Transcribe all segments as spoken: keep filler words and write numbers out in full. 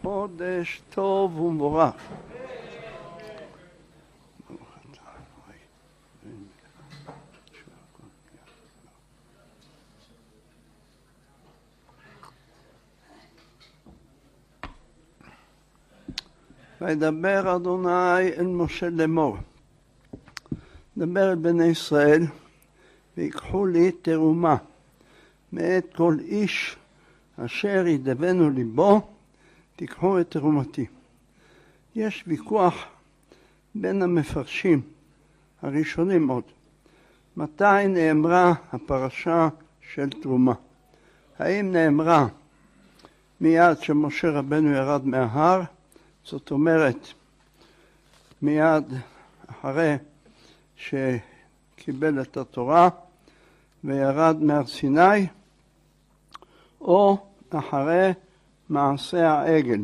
חודש טוב ומבורך. וידבר אדוני אל משה לאמור, דבר אל בני ישראל, ויקחו לי תרומה מאת כל איש אשר ידבנו ליבו, תיקחו את תרומתי. יש ויכוח בין המפרשים הראשונים עוד, מתי נאמרה הפרשה של תרומה? האם נאמרה מיד שמשה רבנו ירד מההר, זאת אומרת מיד אחרי שקיבל את התורה וירד מהר סיני, או אחרי מעשה העגל,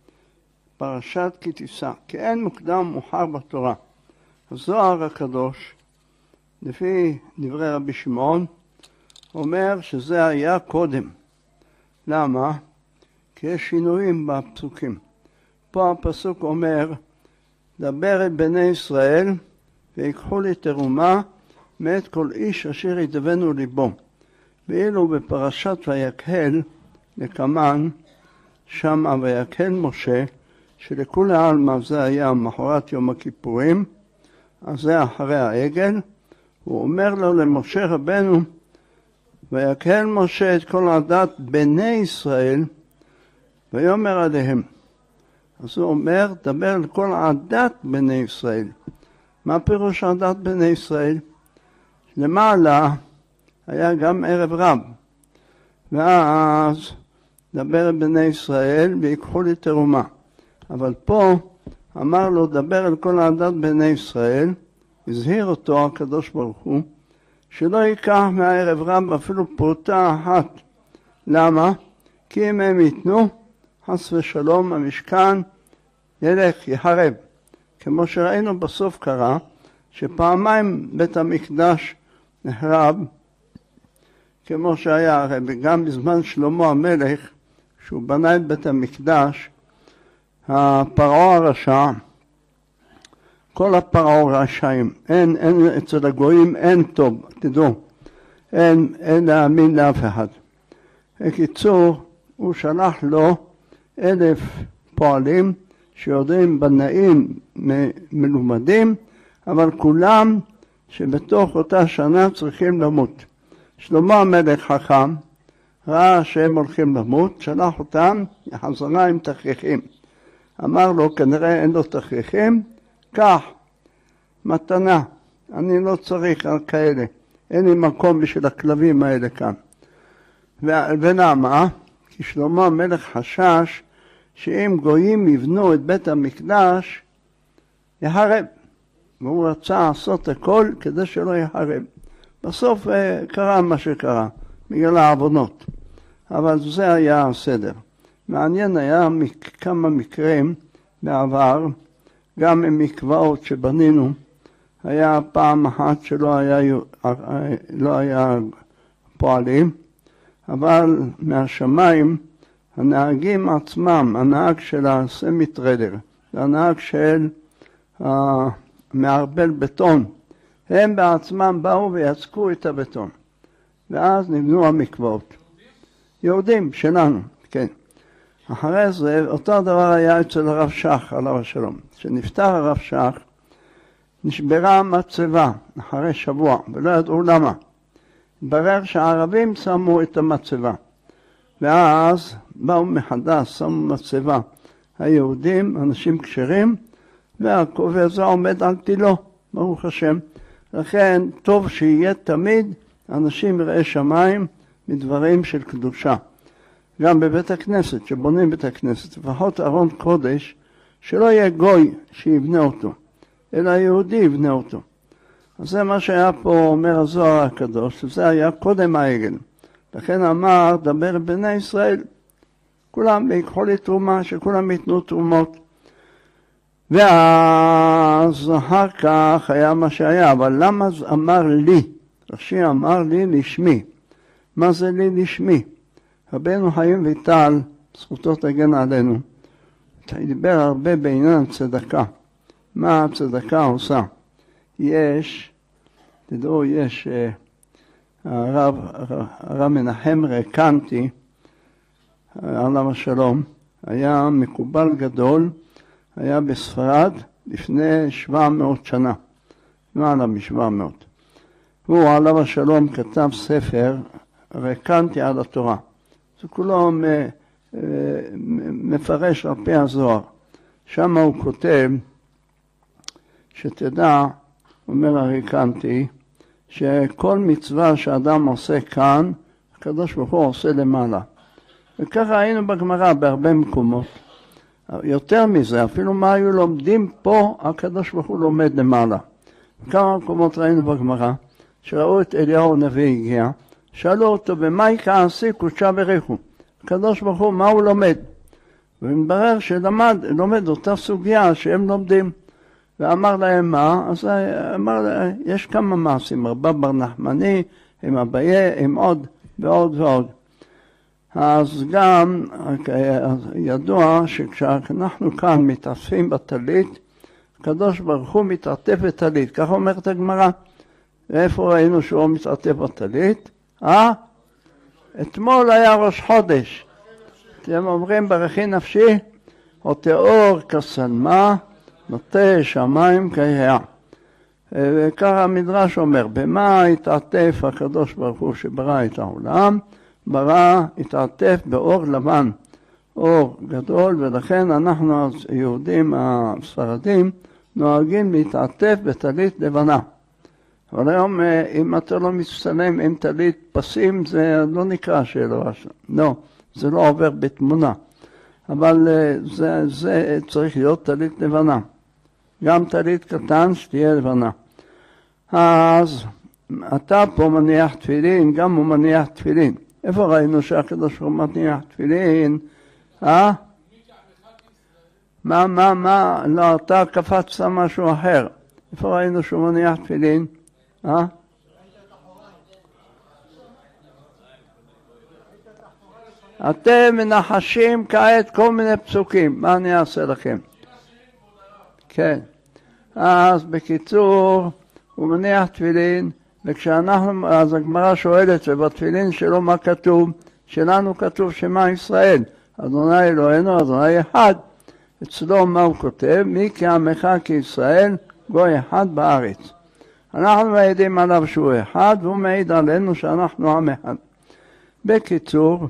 פרשת כי תישא, כי אין מוקדם מאוחר בתורה. הזוהר הקדוש, לפי דברי רבי שמעון, אומר שזה היה קודם. למה? כי יש שינויים בפסוקים. פה הפסוק אומר, דבר אל בני ישראל ויקחו לי תרומה מאת כל איש אשר ידבנו ליבו. ואילו בפרשת ויקהל לקמן, שם ויקהל משה, שלכולי עלמא זה היה מחרת יום הכיפורים, אז זה אחרי העגל, הוא אומר לו למשה רבנו, ויקהל משה את כל עדת בני ישראל, ויאמר עליהם. אז הוא אומר, דבר לכל עדת בני ישראל. מה פירוש עדת בני ישראל? למעלה היה גם ערב רב, ואז דבר אל בני ישראל ויקחו לי תרומה. אבל פה אמר לו, דבר אל כל עדת בני ישראל, הזהיר אותו הקדוש ברוך הוא, שלא ייקח מהערב רב אפילו פרוטה אחת. למה? כי אם הם ייתנו, חס ושלום המשכן ילך, יחרב. כמו שראינו בסוף קרה, שפעמיים בית המקדש נחרב, כמו שהיה הרי, וגם בזמן שלמה המלך, שהוא בנה את בית המקדש, הפרעה הרשע, כל הפרעה רשעים, אין, אין, אצל הגויים אין טוב, תדעו, אין, אין להאמין לאף אחד. בקיצור, הוא שלח לו אלף פועלים, שיודעים בנאים מלומדים, אבל כולם שבתוך אותה שנה צריכים למות. שלמה המלך חכם, ראה שהם הולכים למות, שלח אותם חזרה עם תכריכים. אמר לו, כנראה אין לו תכריכים, קח, מתנה, אני לא צריך על כאלה, אין לי מקום בשביל הכלבים האלה כאן. ולמה? כי שלמה המלך חשש שאם גויים יבנו את בית המקדש, יחרב. והוא רצה לעשות הכל כדי שלא יחרב. בסוף קרה מה שקרה, בגלל העוונות. אבל זה היה הסדר. מעניין היה כמה מקרים בעבר, גם עם מקוואות שבנינו, היה פעם אחת שלא היה, לא היה פועלים, אבל מהשמיים, הנהגים עצמם, הנהג של הסמי טריידר, הנהג של מערבל בטון, הם בעצמם באו ויצקו את הבטון. ואז נבנו המקוואות. יהודים שלנו, כן. אחרי זה, אותו דבר היה אצל הרב שך, עליו השלום. כשנפטר הרב שך, נשברה המצבה אחרי שבוע, ולא ידעו למה. התברר שהערבים שמו את המצבה. ואז באו מחדש, שמו מצבה. היהודים, אנשים כשרים, והכובע זה עומד על תילו, ברוך השם. לכן טוב שיהיה תמיד אנשים יראי שמיים מדברים של קדושה. גם בבית הכנסת, שבונים בית הכנסת, לפחות ארון קודש, שלא יהיה גוי שיבנה אותו, אלא יהודי יבנה אותו. אז זה מה שהיה פה אומר הזוהר הקדוש, שזה היה קודם העגל. לכן אמר, דבר בני ישראל, כולם ויקחו לי תרומה, שכולם ייתנו תרומות. ואז אחר כך היה מה שהיה, אבל למה אמר לי? רש"י אמר לי לשמי. מה זה לי לשמי? רבנו חיים ויטל, זכותו תגן עלינו, דיבר הרבה בעניין צדקה. מה הצדקה עושה? יש, תדעו, יש הרב, הרב מנחם רקנטי, עליו השלום, היה מקובל גדול, היה בספרד לפני שבע מאות שנה, למעלה מ-שבע מאות. הוא עליו השלום כתב ספר רקנטי על התורה. זה כולו מפרש על פי הזוהר. שם הוא כותב שתדע, אומר הרקנטי, שכל מצווה שאדם עושה כאן, הקדוש ברוך הוא עושה למעלה. וככה היינו בגמרא בהרבה מקומות. יותר מזה, אפילו מה היו לומדים פה, הקדוש ברוך הוא לומד למעלה. כמה מקומות ראינו בגמרא, שראו את אליהו הנביא הגיע, שאלו אותו, במאי כעשי קודשה בריחו? הקדוש ברוך הוא, מה הוא לומד? ומתברר שלמד, לומד אותה סוגיה שהם לומדים. ואמר להם מה? אז אמר להם, יש כמה מעשים, רבא בר נחמני, עם אביה, עם עוד ועוד ועוד. אז גם ידוע שכשאנחנו כאן מתעטפים בטלית, הקדוש ברוך הוא מתעטף בטלית, כך אומרת הגמרא. ואיפה ראינו שהוא מתעטף בטלית? אה? אתמול היה ראש חודש. אתם אומרים ברכי נפשי, או תיאור כסלמה, נוטה שמיים כהיה. וככה המדרש אומר, במה התעטף הקדוש ברוך הוא שברא את העולם? ברא, התעטף באור לבן, אור גדול, ולכן אנחנו היהודים הספרדים נוהגים להתעטף בטלית לבנה. אבל היום אם אתה לא מצטלם עם טלית פסים, זה לא נקרא שלא, לא, זה לא עובר בתמונה. אבל זה, זה צריך להיות טלית לבנה. גם טלית קטן שתהיה לבנה. אז אתה פה מניח תפילין, גם הוא מניח תפילין. איפה ראינו שהקדוש ברוך הוא מניח תפילין? אה? מה, מה, מה? לא, אתה קפצת משהו אחר. איפה ראינו שהוא מניח תפילין? אה? אתם מנחשים כעת כל מיני פסוקים, מה אני אעשה לכם? כן. אז בקיצור, הוא מניח תפילין, וכשאנחנו, אז הגמרא שואלת, ובתפילין שלו מה כתוב? שלנו כתוב שמע ישראל, אדוני אלוהינו, אדוני אחד. אצלו מה הוא כותב? מי כעמך כישראל, גוי אחד בארץ. אנחנו מעידים עליו שהוא אחד, והוא מעיד עלינו שאנחנו עם אחד. בקיצור,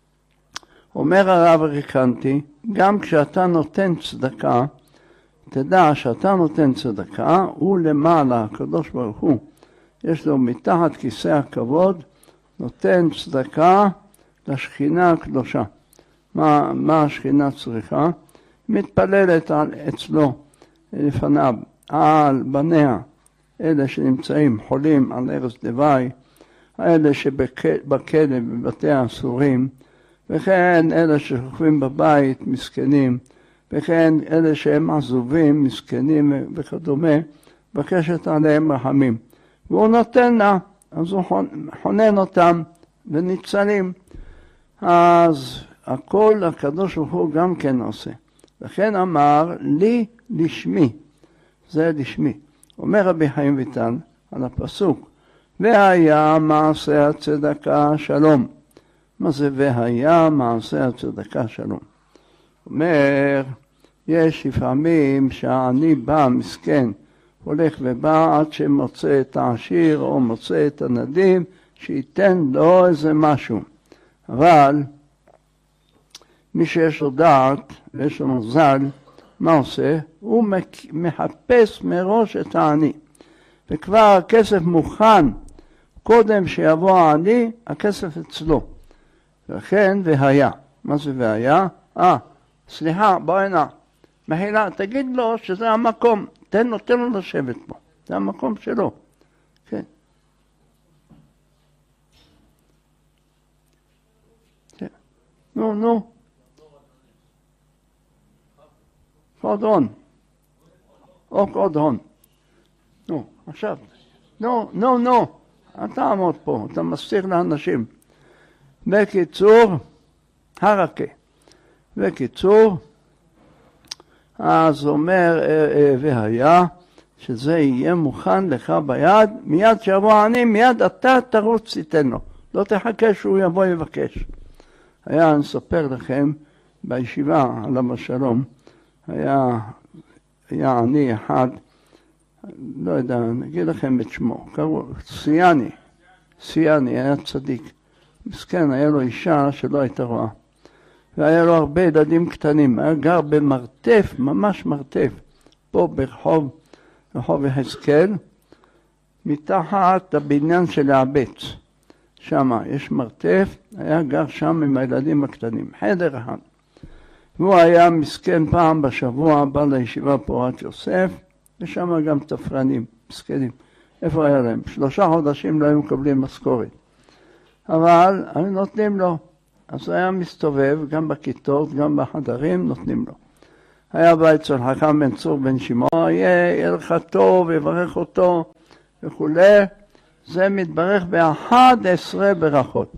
אומר הרב רקנטי, גם כשאתה נותן צדקה, תדע שאתה נותן צדקה, הוא למעלה, הקדוש ברוך הוא, יש לו מתחת כיסא הכבוד, נותן צדקה לשכינה הקדושה. מה, מה השכינה צריכה? מתפללת על אצלו, לפניו, על בניה, אלה שנמצאים חולים על ערש דווי, אלה שבכלא בבתי האסורים, וכן אלה ששוכבים בבית מסכנים, וכן אלה שהם עזובים, מסכנים וכדומה, בקשת עליהם רחמים. והוא נותן לה, אז הוא חונן אותם וניצלים. אז הכל הקדוש ברוך הוא גם כן עושה. לכן אמר לי לשמי, זה לשמי. אומר רבי חיים ויטל על הפסוק, והיה מעשה הצדקה שלום. מה זה והיה מעשה הצדקה שלום? אומר, יש לפעמים שהעני בא מסכן, הולך ובא עד שמוצא את העשיר או מוצא את הנדיב, שייתן לו איזה משהו. אבל מי שיש לו דעת ויש לו מזל, מה עושה? הוא מחפש מראש את העני. וכבר הכסף מוכן, קודם שיבוא העני, הכסף אצלו. לכן והיה. מה זה והיה? אה, סליחה, בוא הנה. מחילה, תגיד לו שזה המקום. תן לו, תן לו לשבת פה. זה המקום שלו. כן. כן. נו, נו. עוד הון. עוד הון. נו, עכשיו. נו, נו, נו. אתה עמוד פה, אתה מסתיר לאנשים. בקיצור, הרקה. בקיצור, אז אומר, והיה, שזה יהיה מוכן לך ביד, מיד שיבוא אני, מיד אתה תרוץ תיתן לו. לא תחכה שהוא יבוא יבקש. היה, נספר לכם, בישיבה, עליו השלום, היה, היה אני אחד, לא יודע, נגיד לכם את שמו, קראו, סיאני, סיאני, היה צדיק. מסכן, היה לו אישה שלא הייתה רואה. והיה לו הרבה ילדים קטנים, היה גר במרתף, ממש מרתף, פה ברחוב, רחוב יחזקאל, מתחת הבניין של העבץ. שם יש מרתף, היה גר שם עם הילדים הקטנים, חדר אחד. והוא היה מסכן פעם בשבוע, בא לישיבה פורת יוסף, ושם גם תפרנים, מסכנים. איפה היה להם? שלושה חודשים לא היו מקבלים משכורת. אבל היו נותנים לו. אז הוא היה מסתובב, גם בכיתות, גם בחדרים, נותנים לו. היה בא אצל חכם בן צור בן שמעון, יהיה לך טוב, יברך אותו וכו'. זה מתברך ב-אחת עשרה ברכות.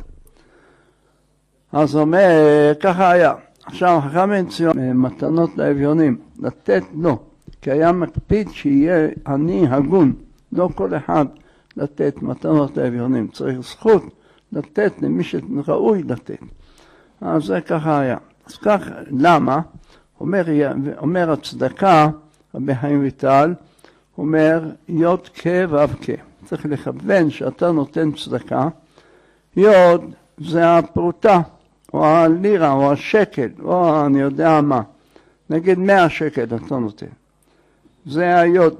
אז אומר, ככה היה. עכשיו, חכם בן ציון, מתנות לאביונים, לתת לו, כי היה מקפיד שיהיה עני הגון, לא כל אחד לתת מתנות לאביונים, צריך זכות לתת למי שראוי לתת. אז זה ככה היה. אז כך, למה? אומר, אומר הצדקה, רבי חיים ויטל, אומר, יוד כה ואב כה. צריך לכוון שאתה נותן צדקה, יוד זה הפרוטה, או הלירה, או השקל, או אני יודע מה. נגיד מאה שקל אתה נותן. זה היוד.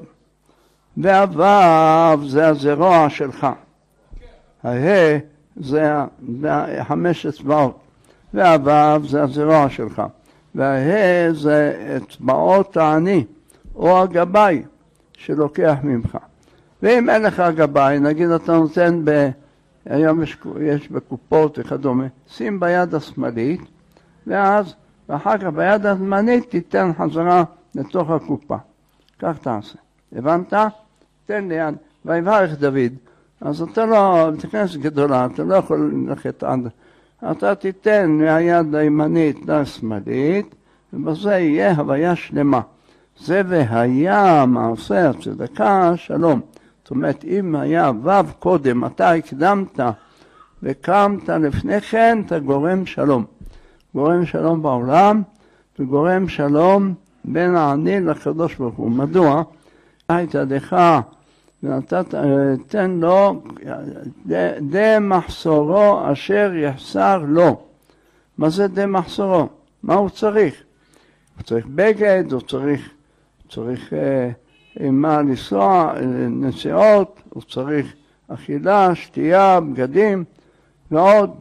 והוו זה הזרוע שלך. הה זה חמש אצבעות. והוו זה הזרוע שלך. והה זה אצבעות העני, או הגבאי שלוקח ממך. ואם אין לך גבאי, נגיד אתה נותן ב... היום יש, יש בקופות וכדומה, שים ביד השמאלית, ואז, ואחר כך ביד הזמנית תיתן חזרה לתוך הקופה. כך תעשה. הבנת? תן ליד. ויברך דוד. אז אתה לא, בתכנסת גדולה, אתה לא יכול ללכת עד. אתה תיתן מהיד הימנית לשמאלית, ובזה יהיה הוויה שלמה. זה והיה מעשה הצדקה, שלום. זאת אומרת, אם היה וו קודם, אתה הקדמת וקמת לפני כן, אתה גורם שלום. גורם שלום בעולם, וגורם שלום בין העני לקדוש ברוך הוא. מדוע? היית ידך ונתת, תן לו די מחסורו אשר יחסר לו. מה זה די מחסורו? מה הוא צריך? הוא צריך בגד, הוא צריך, צריך מה לנסוע, נסיעות, הוא צריך אכילה, שתייה, בגדים ועוד.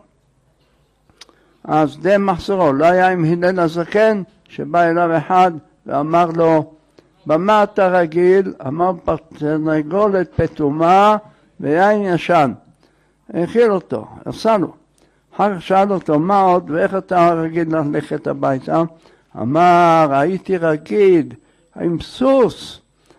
אז די מחסורו, לא היה עם הלל הזקן שבא אליו אחד ואמר לו, במה אתה רגיל? אמר תרנגולת פתומה ויין ישן. האכיל אותו, עשה לו. אחר כך שאל אותו מה עוד ואיך אתה רגיל ללכת הביתה? אמר הייתי רגיל עם סוס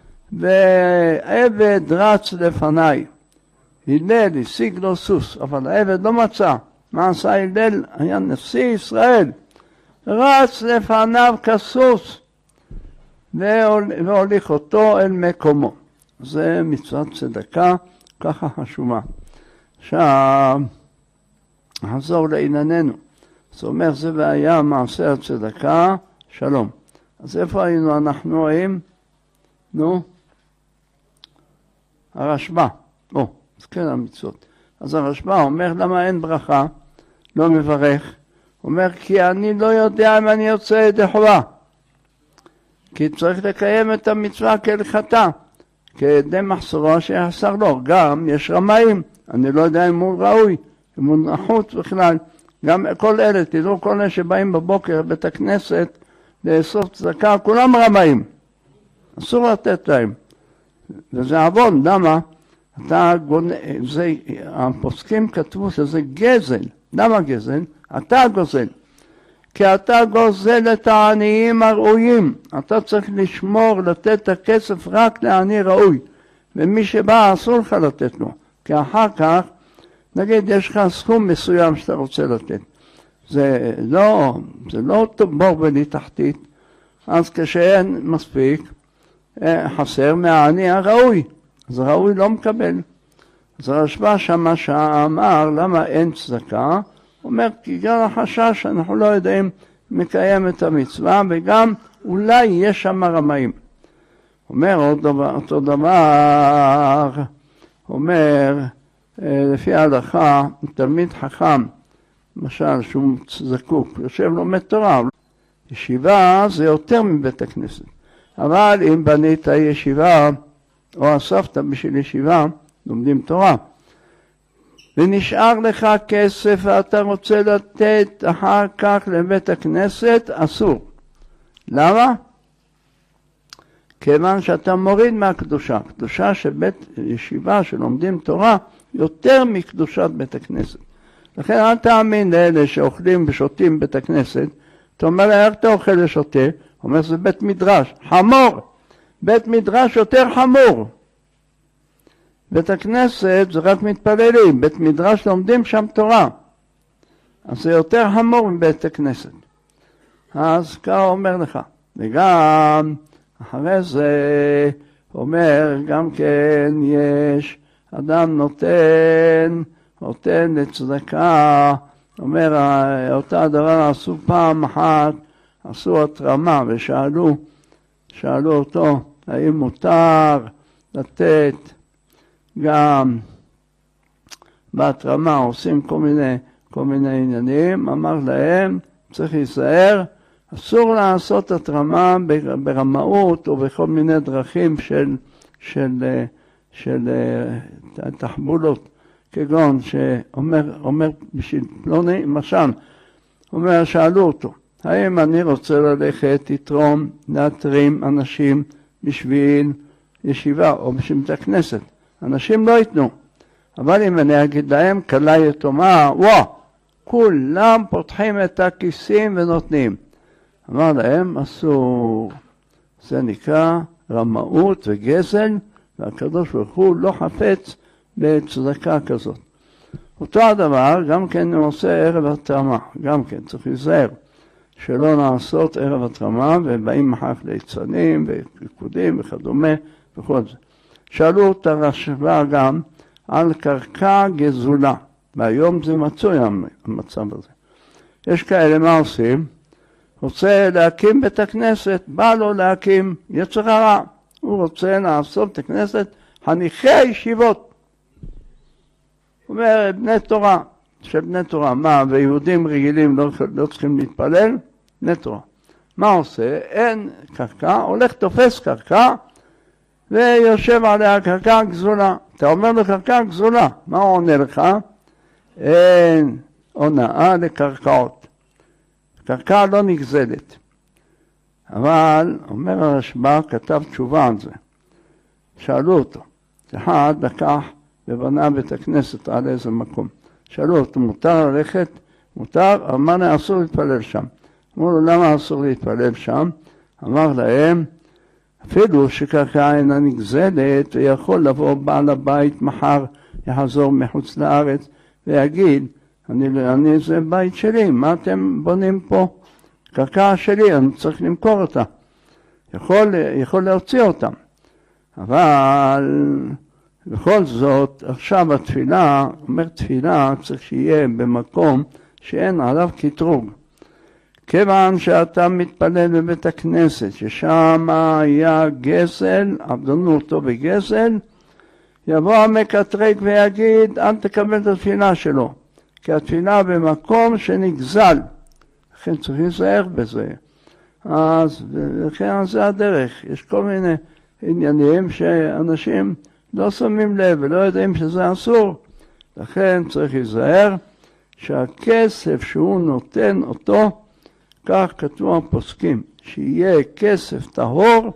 ועבד רץ לפניי. הלל השיג לו סוס, אבל העבד לא מצא. מה עשה הלל? היה נשיא ישראל. רץ לפניו כסוס. והוליך אותו אל מקומו. זה מצוות צדקה, ככה חשובה. עכשיו, נחזור לענייננו. זאת אומרת, זה והיה מעשה הצדקה, שלום. אז איפה היינו אנחנו רואים? נו, הרשב"א. או, אז כן המצוות. אז הרשב"א אומר, למה אין ברכה? לא מברך. אומר, כי אני לא יודע אם אני יוצא ידי חובה. כי צריך לקיים את המצווה כהלכתה, כדי מחסורו שיחסר לו. גם יש רמאים, אני לא יודע אם הוא ראוי, אם הוא נחוץ בכלל. גם כל אלה, תדעו כל אלה שבאים בבוקר בית הכנסת לאסוף צדקה, כולם רמאים. אסור לתת להם. וזה עוון, למה? אתה גונה, זה, הפוסקים כתבו שזה גזל. למה גזל? אתה גוזל. כי אתה גוזל את העניים הראויים. אתה צריך לשמור, לתת את הכסף רק לעני ראוי. ומי שבא אסור לך לתת לו. כי אחר כך, נגיד יש לך סכום מסוים שאתה רוצה לתת. זה לא, זה לא בור בלי תחתית. אז כשאין מספיק, חסר מהעני הראוי, אז הראוי לא מקבל. אז הרשב"א שמה שאמר, למה אין צדקה? הוא אומר, כי בגלל החשש אנחנו לא יודעים מקיים את המצווה, וגם אולי יש שם רמאים. אומר עוד דבר, אותו דבר, אומר, לפי ההלכה, תלמיד חכם, למשל שהוא זקוק, יושב לומד תורה, ישיבה זה יותר מבית הכנסת. אבל אם בנית ישיבה, או אספת בשביל ישיבה, לומדים תורה, ונשאר לך כסף ואתה רוצה לתת אחר כך לבית הכנסת, אסור. למה? כיוון שאתה מוריד מהקדושה. קדושה של בית ישיבה שלומדים תורה יותר מקדושת בית הכנסת. לכן אל תאמין לאלה שאוכלים ושותים בית הכנסת. אתה אומר לה, איך אתה אוכל ושותה? אומר, זה בית מדרש. חמור. בית מדרש יותר חמור. בית הכנסת זה רק מתפללים. בית מדרש לומדים שם תורה. אז זה יותר חמור מבית הכנסת. אז ככה אומר לך. וגם אחרי זה אומר, גם כן יש אדם נותן, נותן לצדקה, אומר, אותה דבר עשו פעם אחת, עשו התרמה ושאלו, שאלו אותו, האם מותר לתת גם בהתרמה, עושים כל מיני, כל מיני עניינים, אמר להם, צריך להיזהר, אסור לעשות התרמה ברמאות או בכל מיני דרכים של, של, של, של תחבולות, כגון שאומר, אומר בשביל פלוני, למשל, אומר, שאלו אותו, האם אני רוצה ללכת לתרום, להתרים אנשים בשביל ישיבה או בשביל בית הכנסת? אנשים לא ייתנו, אבל אם אני אגיד להם, כלה יתומה, וואו, כולם פותחים את הכיסים ונותנים. אמר להם, אסור, זה נקרא רמאות וגזל, והקדוש ברוך הוא לא חפץ בצדקה כזאת. אותו הדבר, גם כן הוא עושה ערב התרמה, גם כן צריך להיזהר, שלא נעשות ערב התרמה, ובאים אחר ליצנים וריקודים וכדומה וכל זה. שאלו את הרשב"א גם על קרקע גזולה, והיום זה מצוי המצב הזה. יש כאלה, מה עושים? רוצה להקים בית הכנסת, בא לו להקים יצר הרע. הוא רוצה לעשות בית הכנסת חניכי הישיבות. הוא אומר, בני תורה, של בני תורה, מה, ויהודים רגילים לא, לא צריכים להתפלל? בני תורה. מה עושה? אין קרקע, הולך תופס קרקע, ויושב עליה קרקע גזולה. אתה אומר לו קרקע גזולה, מה הוא עונה לך? אין הונאה לקרקעות. קרקע לא נגזלת. אבל, אומר הרשב"א, כתב תשובה על זה. שאלו אותו, אחד לקח ובנה בית הכנסת על איזה מקום. שאלו אותו, מותר ללכת? מותר? אמר להם, אסור להתפלל שם. אמרו לו, למה אסור להתפלל שם? אמר להם, אפילו שקרקע אינה נגזלת, ויכול לבוא בעל הבית מחר, יחזור מחוץ לארץ, ויגיד, אני, אני, זה בית שלי, מה אתם בונים פה? קרקע שלי, אני צריך למכור אותה. יכול, יכול להוציא אותה. אבל בכל זאת, עכשיו התפילה, אומר תפילה, צריך שיהיה במקום שאין עליו קטרוג. כיוון שאתה מתפלל בבית הכנסת, ששם היה גזל, עבדנו אותו בגזל, יבוא המקטרג ויגיד, אל תקבל את התפילה שלו. כי התפילה במקום שנגזל. לכן צריך להיזהר בזה. אז לכן זה הדרך. יש כל מיני עניינים שאנשים לא שמים לב ולא יודעים שזה אסור. לכן צריך להיזהר שהכסף שהוא נותן אותו, כך כתוב הפוסקים, שיהיה כסף טהור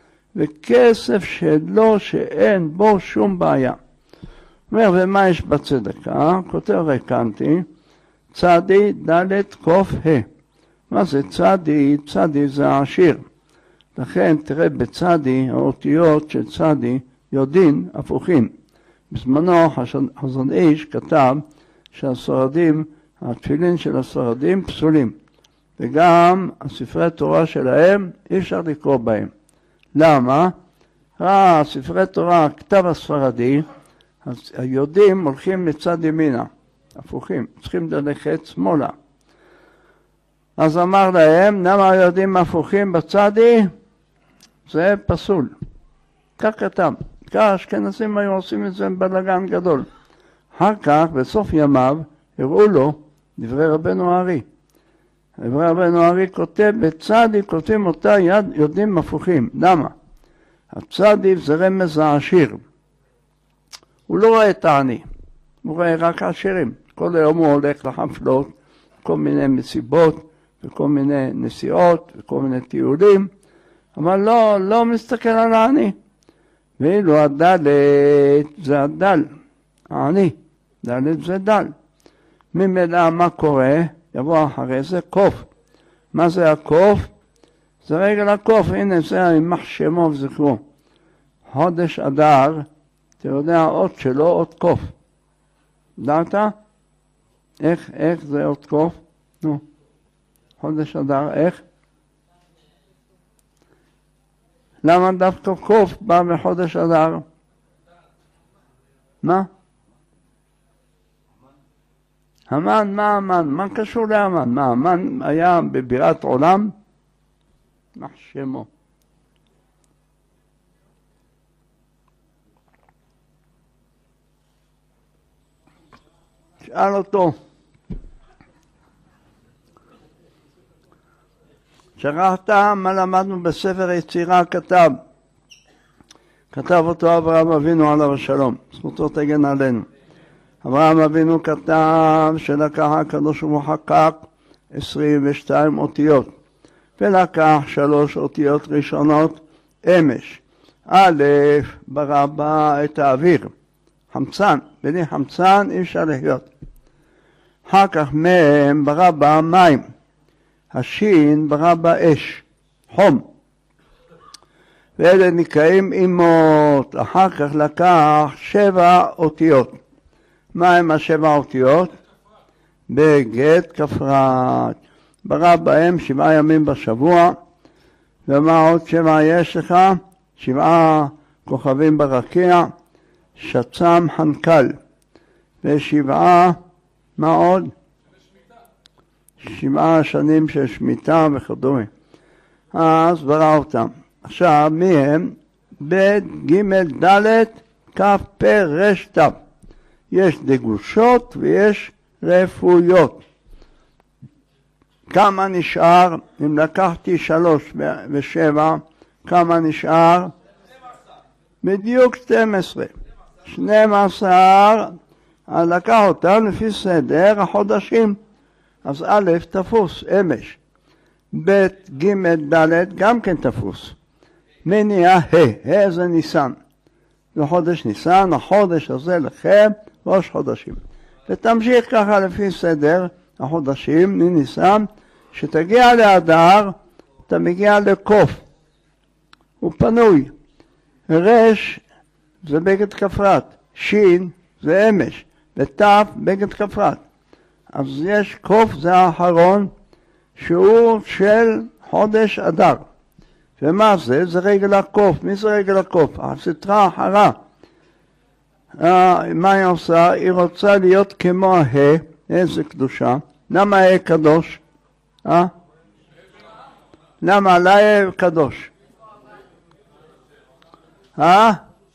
וכסף שלו שאין בו שום בעיה. אומר, ומה יש בצדקה? כותב רקנתי, צדי ד' קוף ה'. מה זה צדי? צדי זה העשיר. לכן תראה בצדי, האותיות של צדי יודין הפוכים. בזמנו חזון איש כתב שהספרדים, התפילין של הספרדים פסולים. וגם הספרי תורה שלהם אי אפשר לקרוא בהם. למה? ראה ספרי תורה, הכתב הספרדי, אז היהודים הולכים לצד ימינה, הפוכים, צריכים ללכת שמאלה. אז אמר להם, למה היהודים הפוכים בצדי? זה פסול. כך כתב. כך האשכנזים היו עושים את זה בלגן גדול. אחר כך, בסוף ימיו, הראו לו דברי רבנו הארי. דברי רבנו הארי כותב, בצדי כותבים אותה יד יודעים הפוכים. למה? הצדי זה רמז העשיר. הוא לא רואה את העני, הוא רואה רק העשירים. כל היום הוא הולך לחפלות, כל מיני מסיבות, וכל מיני נסיעות, וכל מיני טיולים, אבל לא, לא מסתכל על העני. ואילו הדלת זה הדל, העני, דלת זה דל. ממילא מה קורה? יבוא אחרי זה קוף. מה זה הקוף? זה רגל הקוף, הנה זה יימח שמו וזכרו. חודש אדר, אתה יודע האות שלו, אות קוף. דעת? איך, איך זה אות קוף? נו, חודש אדר, איך? למה דווקא קוף בא בחודש אדר? מה? המן, מה המן? מה קשור להמן? מה, המן היה בבירת עולם? מה שמו? שאל אותו. שכחת מה למדנו בספר יצירה כתב. כתב אותו אברהם אבינו עליו השלום. זכותו תגן עלינו. אברהם אבינו כתב שלקח הקדוש ברוך הוא חקק עשרים ושתיים אותיות. ולקח שלוש אותיות ראשונות אמש. א', ברא בה את האוויר. חמצן. בלי חמצן אי אפשר לחיות. אחר כך מ' ברא בה מים. השין ברא בה אש, חום. ואלה נקראים אימות. אחר כך לקח שבע אותיות. מה הם השבע אותיות? בגט כפרת. ברא בהם שבעה ימים בשבוע. ומה עוד שבע יש לך? שבעה כוכבים ברקיע, שצם חנקל. ושבעה, מה עוד? שבעה שנים של שמיטה וכדומה. אז ברא אותם. עכשיו, מי הם? ב' ג' ד' כ' פ' ר' ת'. יש דגושות ויש רפויות. כמה נשאר? אם לקחתי שלוש ושבע, כמה נשאר? בדיוק שתים עשרה. שנים עשר, לקח אותם לפי סדר החודשים. אז א' תפוס, אמש. ב' ג' ד' גם כן תפוס. מניע ה', ה' זה ניסן. זה חודש ניסן, החודש הזה לכם ראש חודשים. ותמשיך ככה לפי סדר החודשים, מניסן, שתגיע לאדר, אתה מגיע לקוף. הוא פנוי. רש זה בגד כפרת, שין זה אמש, ות' בגד כפרת. אז יש קוף, זה האחרון, שהוא של חודש אדר. ומה זה? זה רגל הקוף. מי זה רגל הקוף? הסתרה האחרה. מה היא עושה? היא רוצה להיות כמו ה', איזה קדושה. למה ה' קדוש? אה? למה? לה ה' קדוש. אה?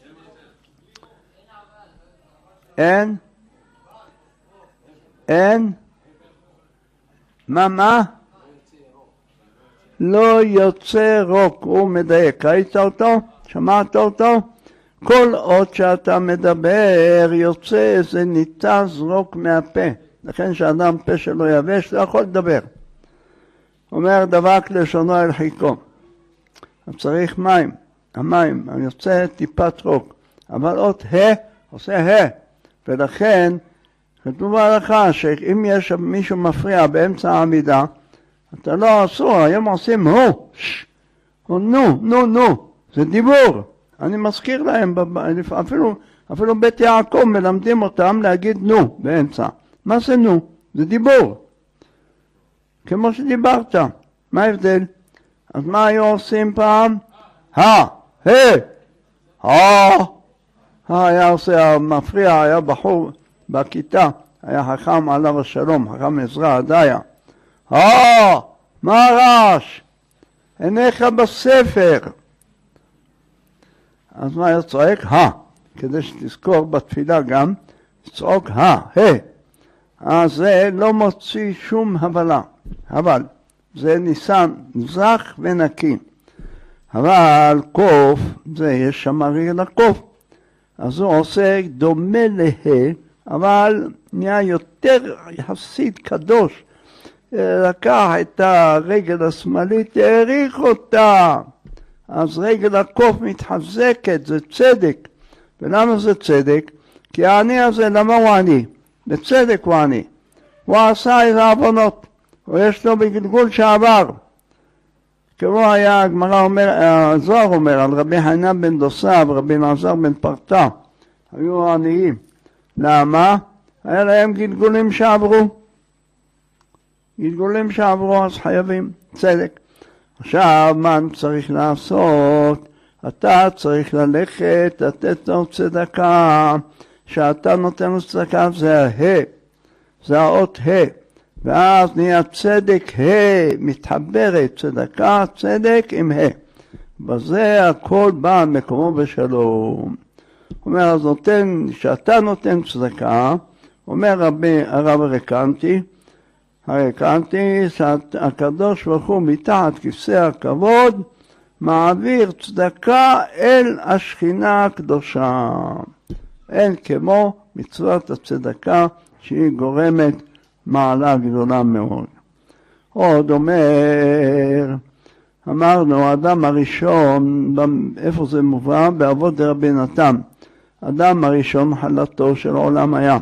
אין? אין? מה מה? לא יוצא רוק, הוא מדייק. ראית אותו? שמעת אותו? כל עוד שאתה מדבר יוצא איזה ניתז רוק מהפה. לכן שאדם פה שלו יבש לא יכול לדבר. אומר דבק לשונו אל חיקו. אז צריך מים. המים, יוצא טיפת רוק. אבל עוד ה' עושה ה'. ולכן כתוב בהלכה שאם יש מישהו מפריע באמצע העמידה, אתה לא אסור, היום עושים הו, או נו, נו, נו, זה דיבור. אני מזכיר להם, אפילו, אפילו בית יעקב מלמדים אותם להגיד נו באמצע. מה זה נו? זה דיבור. כמו שדיברת. מה ההבדל? אז מה היו עושים פעם? הא, הא, הא. היה עושה, המפריע, היה בחור בכיתה, היה חכם עליו השלום, חכם עזרא הדיה. הא, מה הרעש? עיניך בספר. אז מה היה צועק? הא, כדי שתזכור בתפילה גם, צעוק הא, הא. אז זה לא מוציא שום הבלה, אבל זה ניסן זך ונקי. אבל קוף, זה יש שם רגל הקוף. אז הוא עושה דומה לה, אבל נהיה יותר יחסית קדוש. לקח את הרגל השמאלית, העריך אותה. אז רגל הקוף מתחזקת, זה צדק. ולמה זה צדק? כי העני הזה, למה הוא עני? בצדק הוא עני. הוא עשה איזה עוונות, או יש לו בגלגול שעבר. כמו היה, הגמרא אומר, הזוהר אומר, על רבי חנינא בן דוסא ורבי אלעזר בן פרתא, היו עניים. למה? היה להם גלגולים שעברו. גלגולים שעברו, אז חייבים צדק. עכשיו, מה צריך לעשות? אתה צריך ללכת, לתת לו צדקה. שאתה נותן לו צדקה זה ה', זה האות ה', ואז נהיה צדק ה', מתחברת צדקה, צדק עם ה'. בזה הכל בא מקומו בשלום. אומר, אז נותן, שאתה נותן צדקה, אומר רבי, הרב הרקנטי, הרקנטי, שהקדוש ברוך הוא מתחת כיסא הכבוד, מעביר צדקה אל השכינה הקדושה. אין כמו מצוות הצדקה שהיא גורמת מעלה גדולה מאוד. עוד אומר, אמרנו, האדם הראשון, איפה זה מובא? באבות דרבי נתן. האדם הראשון חלתו של העולם היה.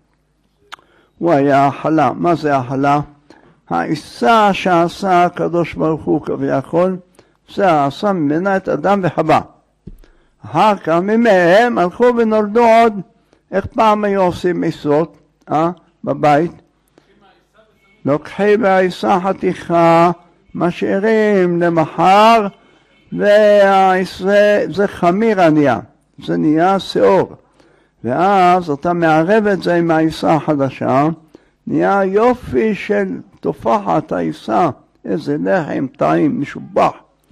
הוא היה החלה. מה זה החלה? העיסה שעשה הקדוש ברוך הוא כביכול, זה עשה ממנה את אדם וחווה. אחר כך ממהם הלכו ונולדו עוד. איך פעם היו עושים עיסות? אה? בבית? לוקחים מהעיסה חתיכה, משאירים למחר, והעיסה זה חמיר נהיה, זה נהיה שיעור. ואז אתה מערב את זה עם העיסה החדשה, נהיה יופי של תופחת העיסה, איזה לחם טעים משובח.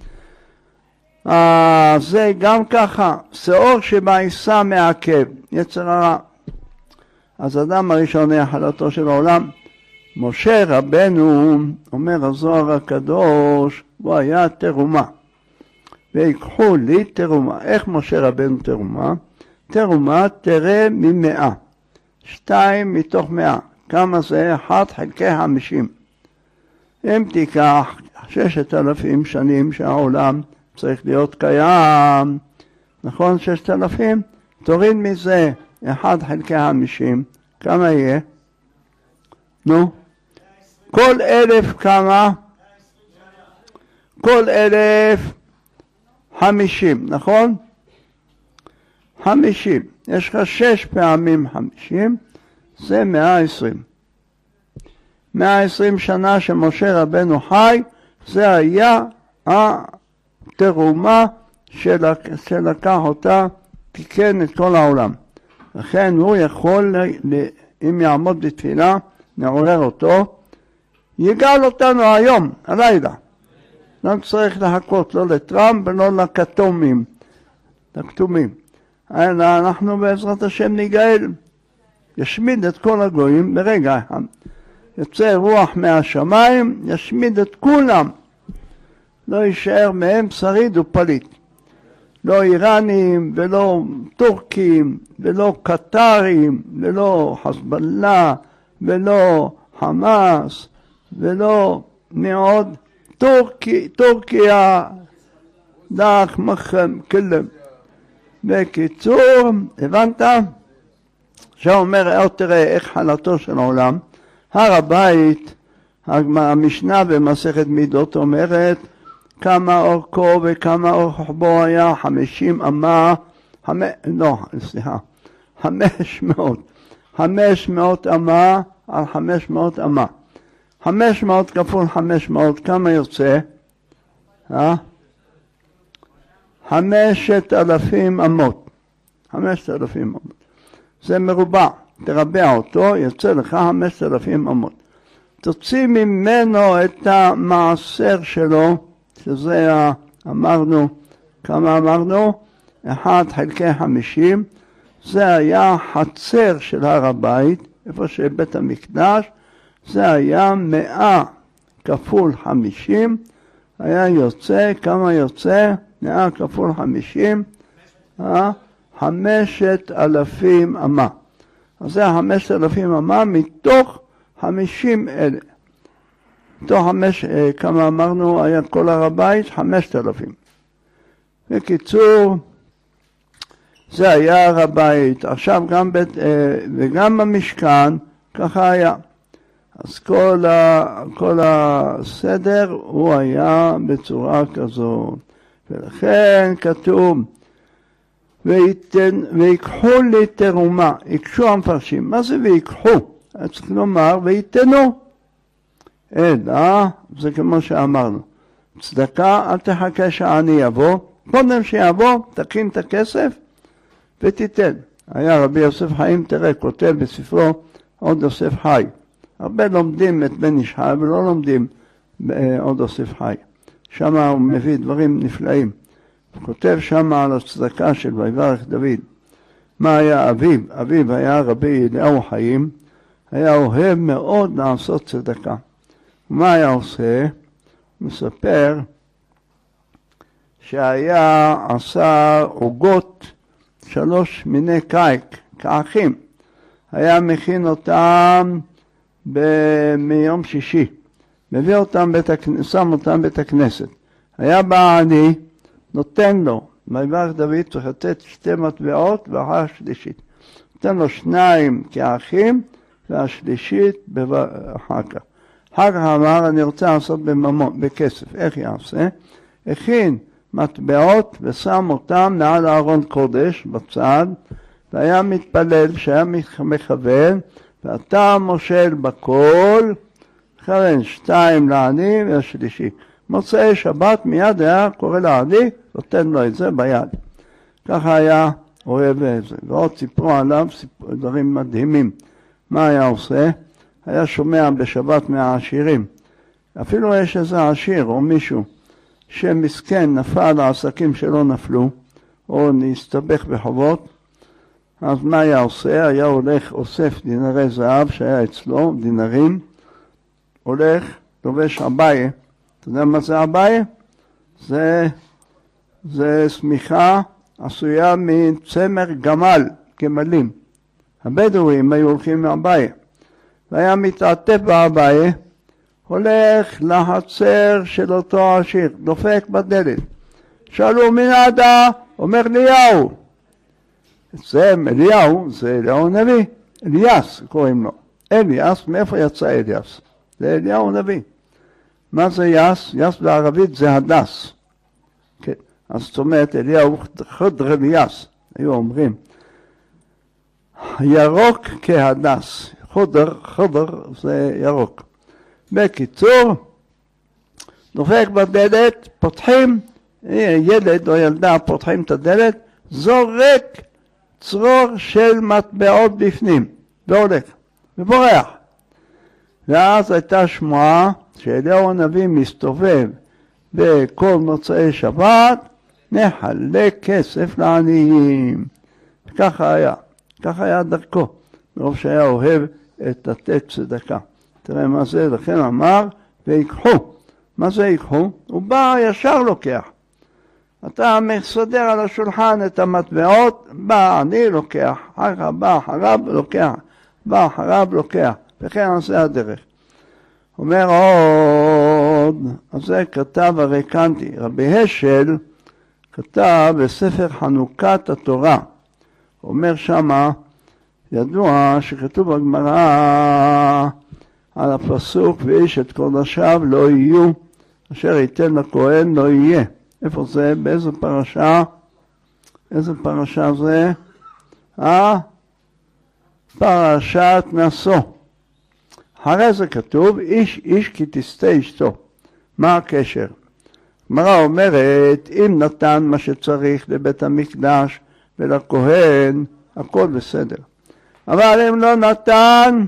אה, זה גם ככה, שיעור שבעיסה מעכב, יצר הרע. אז אדם הראשון היה חלתו של העולם. משה רבנו, אומר הזוהר הקדוש, הוא היה תרומה. ויקחו לי תרומה. איך משה רבנו תרומה? תרומה תראה ממאה. שתיים מתוך מאה. כמה זה? אחת חלקי חמישים. אם תיקח ששת אלפים שנים שהעולם צריך להיות קיים, נכון? ששת אלפים? תוריד מזה אחד חלקי חמישים. כמה יהיה? נו? כל אלף כמה? כל אלף חמישים, נכון? חמישים. יש לך שש פעמים חמישים, זה מאה עשרים. מאה עשרים שנה שמשה רבנו חי, זה היה התרומה שלקח אותה, תיקן את כל העולם. לכן הוא יכול, אם יעמוד בתפילה, נעורר אותו, יגאל אותנו היום, הלילה. לא צריך לחכות, לא לטראמפ ולא לכתומים, לכתומים. אלא אנחנו בעזרת השם ניגאל, ישמיד את כל הגויים ברגע אחד. יוצא רוח מהשמיים, ישמיד את כולם. לא יישאר מהם שריד ופליט. לא איראנים ולא טורקים ולא קטרים ולא חזבאללה ולא חמאס ולא מאוד טורקי, טורקיה דח מחם כלם. בקיצור, הבנת? שאומר, תראה איך חלתו של העולם. הר הבית, המשנה במסכת מידות אומרת, כמה אורכו וכמה אורכו היה, חמישים אמה, חמ... לא, סליחה, חמש מאות, חמש מאות אמה על חמש מאות אמה. חמש מאות כפול חמש מאות, כמה יוצא? אה? חמשת אלפים אמות. חמשת אלפים אמות. זה מרובע. תרבע אותו, יוצא לך חמשת אלפים אמות. תוציא ממנו את המעשר שלו, שזה אמרנו, כמה אמרנו? אחד חלקי חמישים. זה היה חצר של הר הבית, איפה שבית המקדש. זה היה מאה כפול חמישים. היה יוצא, כמה יוצא? מאה כפול חמישים. חמשת אלפים אמה. אז זה חמשת אלפים אמה מתוך חמישים אלף. מתוך חמש, כמה אמרנו, היה כל הר הבית? חמשת אלפים. בקיצור, זה היה הר הבית. עכשיו גם בית, וגם המשכן, ככה היה. אז כל, ה, כל הסדר הוא היה בצורה כזאת. ולכן כתוב, ויתן, ויקחו לי תרומה, יקשו המפרשים. מה זה ויקחו? צריך לומר, ויתנו. אלא, זה כמו שאמרנו, צדקה, אל תחכה שאני יבוא, קודם שיבוא, תקים את הכסף ותיתן. היה רבי יוסף חיים, תראה, כותב בספרו עוד יוסף חי. הרבה לומדים את בן איש חי ולא לומדים עוד יוסף חי. שם הוא מביא דברים נפלאים. הוא כותב שם על הצדקה של ויברך דוד. מה היה אביו? אביו היה רבי אליהו חיים, היה אוהב מאוד לעשות צדקה. מה היה עושה? הוא מספר שהיה עשה עוגות שלוש מיני קייק, כאחים. היה מכין אותם ב- מיום שישי. מביא אותם בית הכנסת, שם אותם בית הכנסת. היה בא אני, נותן לו, ויברך דוד צריך לתת שתי מטבעות ואחר שלישית. נותן לו שניים כאחים והשלישית אחר כך. אחר כך אמר, אני רוצה לעשות בממון, בכסף. איך יעשה? הכין מטבעות ושם אותם מעל הארון קודש בצד, והיה מתפלל שהיה מכוון, ואתה מושל בכל, מכוון שתיים לעני והשלישי. מוצאי שבת מיד היה קורא לעני, נותן לו את זה ביד. ככה היה אוהב את זה. ועוד סיפרו עליו סיפור, דברים מדהימים. מה היה עושה? היה שומע בשבת מהעשירים. אפילו יש איזה עשיר או מישהו שמסכן נפל, העסקים שלו נפלו, או נסתבך בחובות, אז מה היה עושה? היה הולך, אוסף דינרי זהב שהיה אצלו, דינרים, הולך, לובש אביה. אתה יודע מה זה אביה? זה, זה סמיכה עשויה מצמר גמל, גמלים. הבדואים היו הולכים מאביה. והיה מתעטף באביה, הולך לחצר של אותו עשיר, דופק בדלת. שאלו מי נעדה? אומר אליהו. זה אליהו, זה אליהו נביא. אליאס קוראים לו. אליאס, מאיפה יצא אליאס? זה אליהו נביא. מה זה יס? יס בערבית זה הדס. כן. אז זאת אומרת, אליהו חדר אליאס, היו אומרים. ירוק כהדס. חודר, חודר זה ירוק. בקיצור, דופק בדלת, פותחים, ילד או ילדה פותחים את הדלת, זורק צרור של מטבעות בפנים, והולך, ובורח. ואז הייתה שמועה שאליהו הנביא מסתובב בכל מוצאי שבת, נחלק כסף לעניים. ככה היה, ככה היה דרכו, מרוב שהיה אוהב את לתת צדקה. תראה מה זה, לכן אמר, ויקחו. מה זה יקחו? הוא בא ישר לוקח. אתה מסדר על השולחן את המטבעות, בא אני לוקח, אחר כך בא אחריו לוקח, בא אחריו לוקח, וכן עושה הדרך. אומר עוד, אז זה כתב הרקנטי, רבי השל כתב בספר חנוכת התורה, אומר שמה, ידוע שכתוב בגמרא על הפסוק ואיש את קודשיו לא יהיו, אשר ייתן לכהן לא יהיה. איפה זה? באיזה פרשה? איזה פרשה זה? אה? פרשת נשוא. אחרי זה כתוב, איש איש כי תסטה אשתו. מה הקשר? הגמרא אומרת, אם נתן מה שצריך לבית המקדש ולכהן, הכל בסדר. אבל אם לא נתן,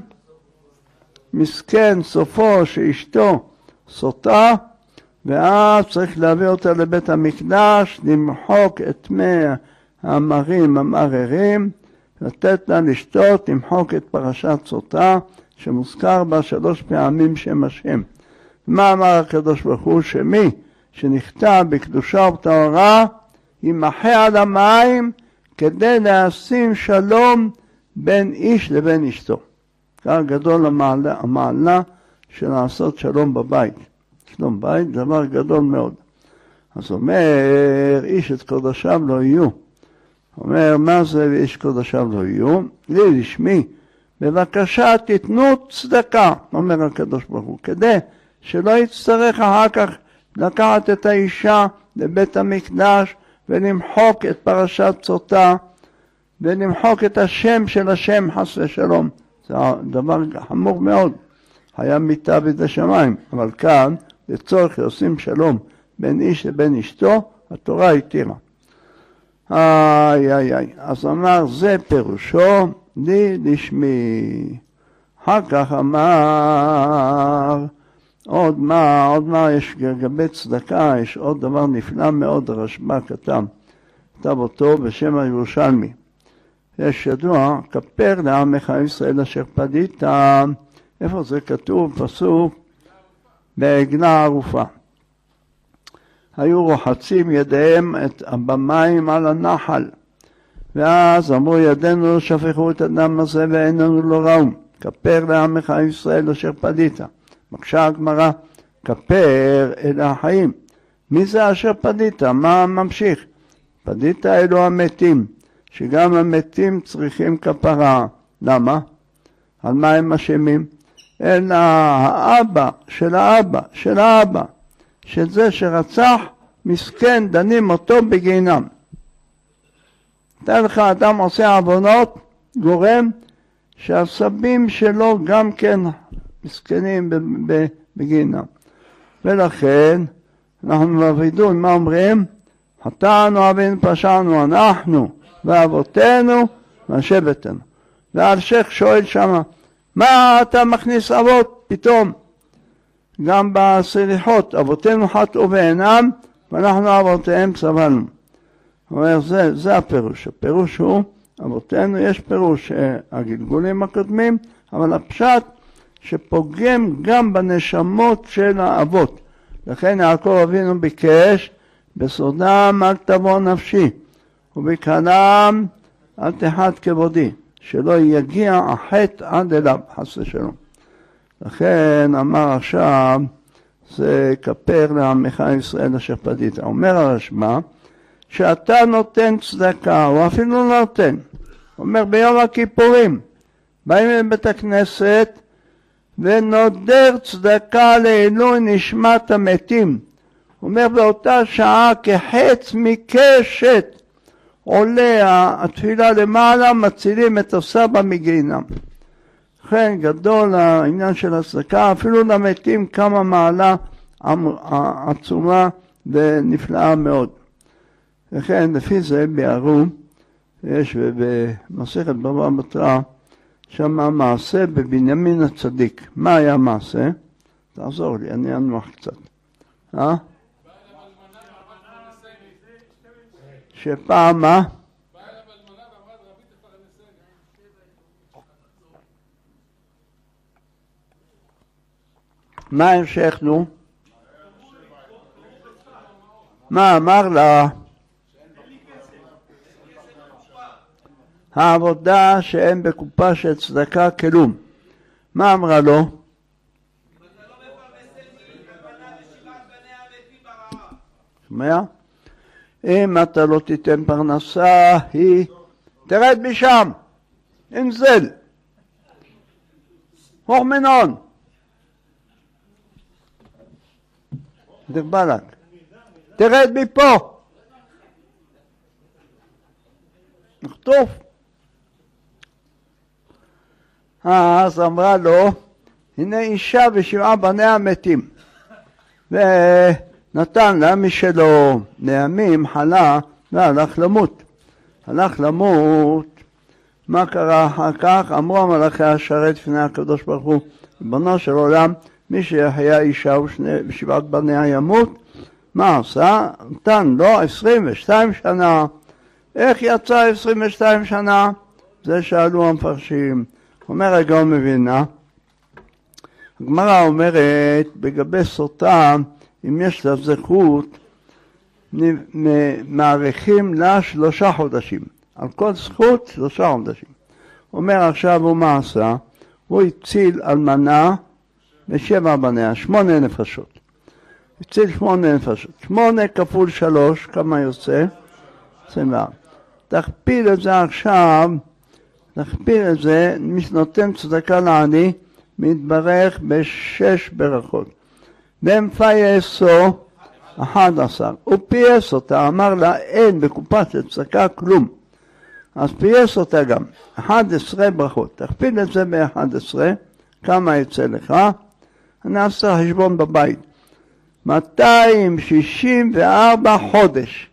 מסכן סופו שאשתו סוטה, ואז צריך להביא אותה לבית המקדש, למחוק את מי המרים המררים, לתת לה לשתות, למחוק את פרשת סוטה, שמוזכר בה שלוש פעמים שם השם. מה אמר הקדוש ברוך הוא? שמי שנכתב בקדושה ובטהרה, ימחה על המים כדי להשים שלום בין איש לבין אשתו. כך גדול המעלה, המעלה של לעשות שלום בבית. שלום בית דבר גדול מאוד. אז אומר, איש את קודשיו לא יהיו. אומר, מה זה ואיש קודשיו לא יהיו? לי לשמי, בבקשה תתנו צדקה, אומר הקדוש ברוך הוא, כדי שלא יצטרך אחר כך לקחת את האישה לבית המקדש ולמחוק את פרשת סוטה ולמחוק את השם של השם חס ושלום. זה דבר חמור מאוד. היה מיתה בידי שמיים, אבל כאן לצורך עושים שלום בין איש לבין אשתו, התורה התירה. איי איי איי, אז אמר זה פירושו לי לשמי. אחר כך אמר עוד מה, עוד מה יש לגבי צדקה, יש עוד דבר נפלא מאוד, הרשב"א כתב, כתב אותו בשם הירושלמי. יש ידוע, כפר לעמך ישראל אשר פדית, איפה זה כתוב? פסוק בעגלה ערופה. היו רוחצים ידיהם את במים על הנחל, ואז אמרו ידינו לא שפכו את הדם הזה ואין לנו לא ראום. כפר לעמך ישראל אשר פדית. מקשה הגמרא, כפר אלה החיים. מי זה אשר פדית? מה ממשיך? פדית אלו המתים, שגם המתים צריכים כפרה. למה? על מה הם אשמים? אלא האבא של האבא של האבא, של זה שרצח, מסכן, דנים אותו בגיהינום. תאר לך, אדם עושה עוונות, גורם שהסבים שלו גם כן מסכנים בגיהינום. ולכן אנחנו מבידון, מה אומרים? חטאנו אבינו פשענו אנחנו ואבותינו ושבטנו. והשייך שואל שמה, מה אתה מכניס אבות פתאום? גם בסליחות, אבותינו חטאו בעינם ואנחנו אבותיהם סבלנו. אומר, זה, זה הפירוש. הפירוש הוא, אבותינו, יש פירוש הגלגולים הקודמים, אבל הפשט שפוגם גם בנשמות של האבות. לכן יעקב אבינו ביקש, בסודם אל תבוא נפשי, ובקהלם אל תחת כבודי, שלא יגיע החטא עד אליו, חס ושלום. לכן אמר עכשיו, זה כפר לעמך ישראל אשר פדית. אומר הרשב"א, שאתה נותן צדקה, או אפילו לא נותן. אומר ביום הכיפורים, באים לבית הכנסת, ונודר צדקה לעילוי נשמת המתים. אומר באותה שעה כחץ מקשת, עולה התפילה למעלה, מצילים את הסבא מגיהינום. לכן גדול העניין של הצדקה, אפילו למתים כמה מעלה עצומה ונפלאה מאוד. לכן לפי זה ביארו, יש במסכת בבא בתרא, שם מעשה בבנימין הצדיק. מה היה מעשה? תעזור לי, אני אנוח קצת. אה? שפעם מה? מה המשכנו? מה אמר לה? העבודה שאין בקופה של צדקה כלום. מה אמרה לו? שומע? אם אתה לא תיתן פרנסה, היא תרד משם, אנזל, הורמנון, דרבלק, תרד מפה, נחטוף. אז אמרה לו, הנה אישה ושבעה בניה מתים. ונתן לה משלו, לימים חלה והלך למות. הלך למות, מה קרה אחר כך? אמרו המלאכי השרת לפני הקדוש ברוך הוא, ריבונו של עולם, מי שיחיה אישה ושבעת בניה ימות, מה עשה? נתן לו עשרים ושתיים שנה. איך יצא עשרים ושתיים שנה? זה שאלו המפרשים. אומר הגאון מווילנה, הגמרא אומרת, בגבי סוטה, אם יש לה זכות, מעריכים לה שלושה חודשים. על כל זכות שלושה חודשים. אומר עכשיו הוא מה עשה? הוא הציל אלמנה ושבע בניה, שמונה נפשות. הציל שמונה נפשות. שמונה כפול שלוש, כמה יוצא? עשרים וארבע. תכפיל את זה עכשיו, תכפיל את זה, מי שנותן צדקה לעני, מתברך בשש ברכות. ומפייסו אחד עשר. הוא פייס אותה, אמר לה, אין בקופת צדקה כלום. אז פייס אותה גם, אחת עשרה ברכות. תכפיל את זה ב-אחת עשרה, כמה יצא לך? אני אעשה חשבון בבית. מאתיים שישים וארבע חודש.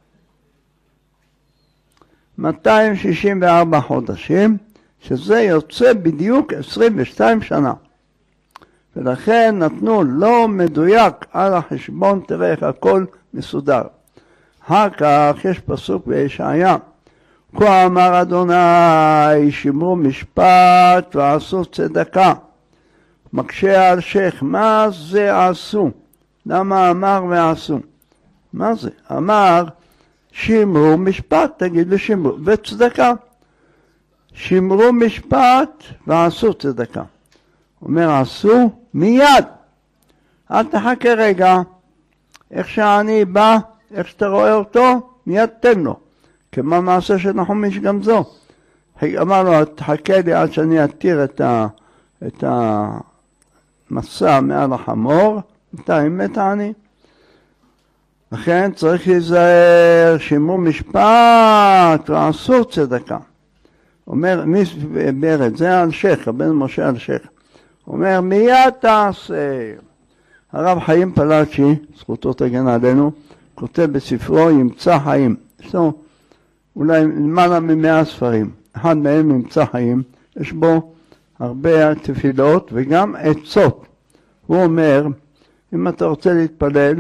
מאתיים שישים וארבע חודשים, שזה יוצא בדיוק עשרים ושתיים שנה. ולכן נתנו לא מדויק על החשבון, תראה איך הכל מסודר. אחר כך יש פסוק בישעיה. כה אמר אדוני, שמרו משפט ועשו צדקה. מקשה על שייך, מה זה עשו? למה אמר ועשו? מה זה? אמר, שמרו משפט, תגיד לי שמרו, וצדקה. שמרו משפט ועשו צדקה. אומר, עשו מיד. אל תחכה רגע. איך שאני בא, איך שאתה רואה אותו, מיד תן לו. כמו מעשה של נחום איש גמזו. אמר לו, תחכה לי עד שאני אתיר את, ה, את המסע מעל החמור, בינתיים מת העני. לכן צריך להיזהר, שמרו משפט ועשו צדקה. אומר, מי הסבר את זה? אלשיך, הבן משה אלשיך. אומר, מיד תעשה. הרב חיים פלאצ'י, זכותו תגן עלינו, כותב בספרו ימצא חיים. יש לו אולי למעלה ממאה ספרים. אחד מהם ימצא חיים. יש בו הרבה תפילות וגם עצות. הוא אומר, אם אתה רוצה להתפלל,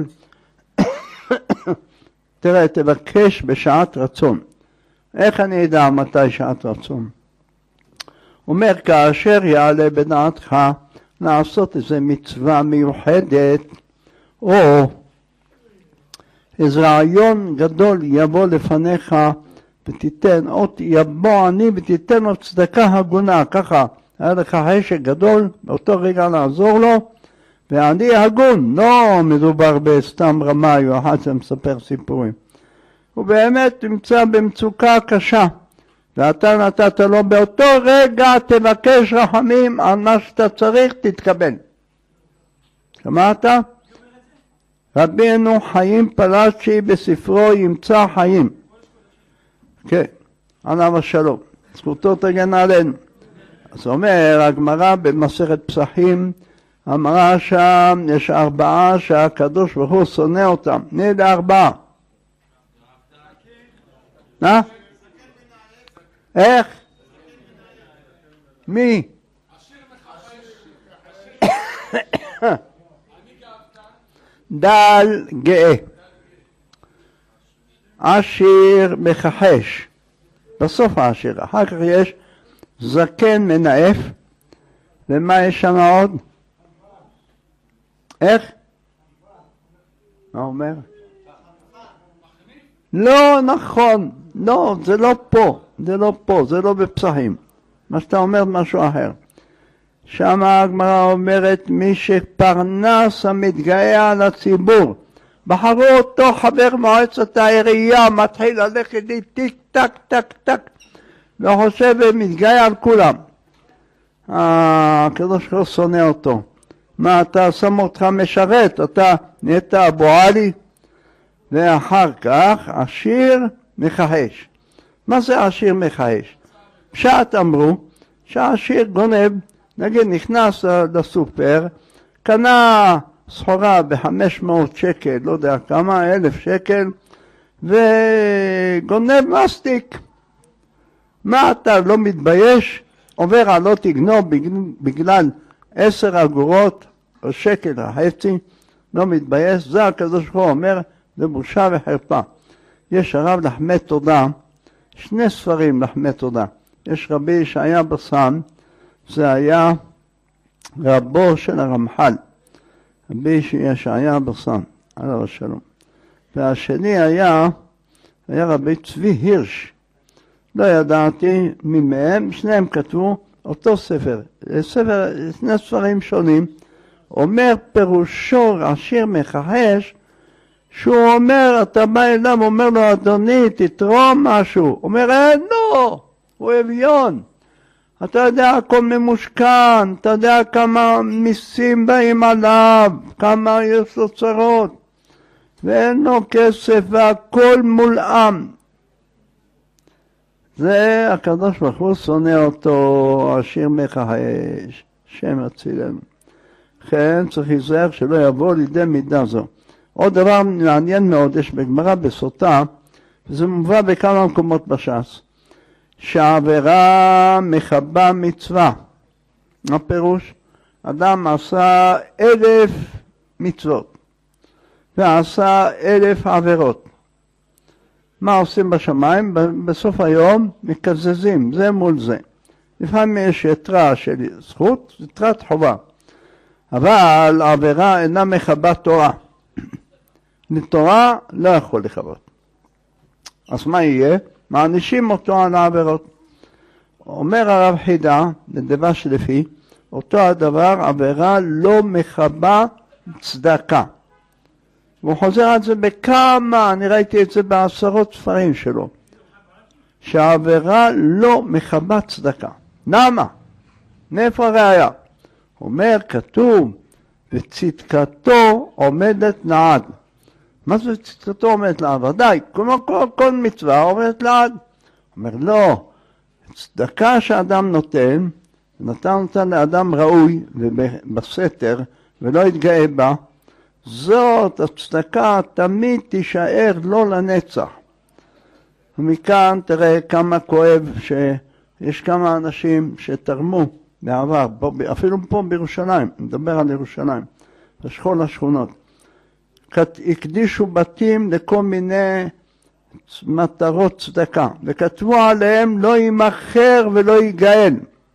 תראה, תבקש בשעת רצון. איך אני אדע מתי שעת רצון? אומר, כאשר יעלה בדעתך לעשות איזו מצווה מיוחדת, או איזה רעיון גדול יבוא לפניך, ותיתן, או יבוא אני ותיתן לו צדקה הגונה, ככה, היה לך חשק גדול, באותו רגע לעזור לו, ואני הגון, לא מדובר בסתם רמאי או אחד שמספר סיפורים. הוא באמת נמצא במצוקה קשה, ואתה נתת לו באותו רגע תבקש רחמים על מה שאתה צריך, תתקבל. שמעת? רבינו חיים פלאצ'י בספרו ימצא חיים. כן, עליו השלום. זכותו תגן עלינו. אז אומר, הגמרא במסכת פסחים, אמרה שם, יש ארבעה שהקדוש ברוך הוא שונא אותם. מי אלה ארבעה? מה? איך? מי? דל גאה. עשיר מכחש. בסוף העשיר. אחר כך יש זקן מנאף. ומה יש שם עוד? איך? מה אומר? לא נכון. לא, זה לא פה. זה לא פה. זה לא בפסחים. מה שאתה אומר משהו אחר. שם הגמרא אומרת מי שפרנס המתגאה על הציבור. בחרו אותו חבר מועצת העירייה, מתחיל ללכת לי טיק טק טק טק. וחושב ומתגאה על כולם. הקדוש ברוך הוא שונא אותו. מה אתה שם אותך משרת? אתה נהיית אבו עלי? ואחר כך עשיר מכחש. מה זה עשיר מכחש? פשט אמרו שהעשיר גונב נגיד נכנס לסופר, קנה סחורה ב-חמש מאות שקל, לא יודע כמה, אלף שקל, וגונב מסטיק. מה אתה לא מתבייש? עובר על לא תגנוב בגלל עשר אגורות או שקל וחצי, לא מתבייש. זה הקדוש ברוך הוא אומר, זה בושה וחרפה. יש הרב לחמי תודה, שני ספרים לחמי תודה. יש רבי ישעיה בסן, זה היה רבו של הרמח"ל, רבי ישעיה בסן, עליו השלום. והשני היה, היה רבי צבי הירש. לא ידעתי ממהם, שניהם כתבו אותו ספר. ספר, שני ספרים שונים. אומר פירושו עשיר מכחש, שהוא אומר, אתה בא אליו, אומר לו, אדוני, תתרום משהו. אומר, אין לו, הוא אביון. אתה יודע, הכל ממושכן, אתה יודע כמה מיסים באים עליו, כמה יש לו צרות, ואין לו כסף, והכל מולאם. זה הקדוש ברוך הוא שונא אותו, עשיר מכחש, שם הצילם. כן, צריך להיזהר שלא יבוא לידי מידה זו. עוד דבר מעניין מאוד, יש בגמרא בסוטה, וזה מובא בכמה מקומות בש"ס, שהעבירה מכבה מצווה. מה פירוש? אדם עשה אלף מצוות, ועשה אלף עבירות. מה עושים בשמיים? בסוף היום מקזזים, זה מול זה. לפעמים יש יתרה של זכות, יתרת חובה. אבל העבירה אינה מכבה תורה. לתורה לא יכול לכבות. אז מה יהיה? מענישים אותו על העבירות. אומר הרב חידה, לדבש לפי, אותו הדבר, עבירה לא מכבה צדקה. והוא חוזר על זה בכמה, אני ראיתי את זה בעשרות ספרים שלו, שהעבירה לא מכבה צדקה. למה? מאיפה הראיה? אומר, כתוב, וצדקתו עומדת לעד. מה זה צדקתו עומדת לעד? ודאי, כמו כל, כל מצווה עומדת לעד. אומר, לא, צדקה שאדם נותן, נתן אותה לאדם ראוי ובסתר, ולא יתגאה בה, זאת הצדקה תמיד תישאר לא לנצח. ומכאן תראה כמה כואב שיש כמה אנשים שתרמו בעבר, אפילו פה בירושלים, נדבר על ירושלים, בשכול השכונות, הקדישו בתים לכל מיני מטרות צדקה, וכתבו עליהם לא יימכר ולא ייגאל.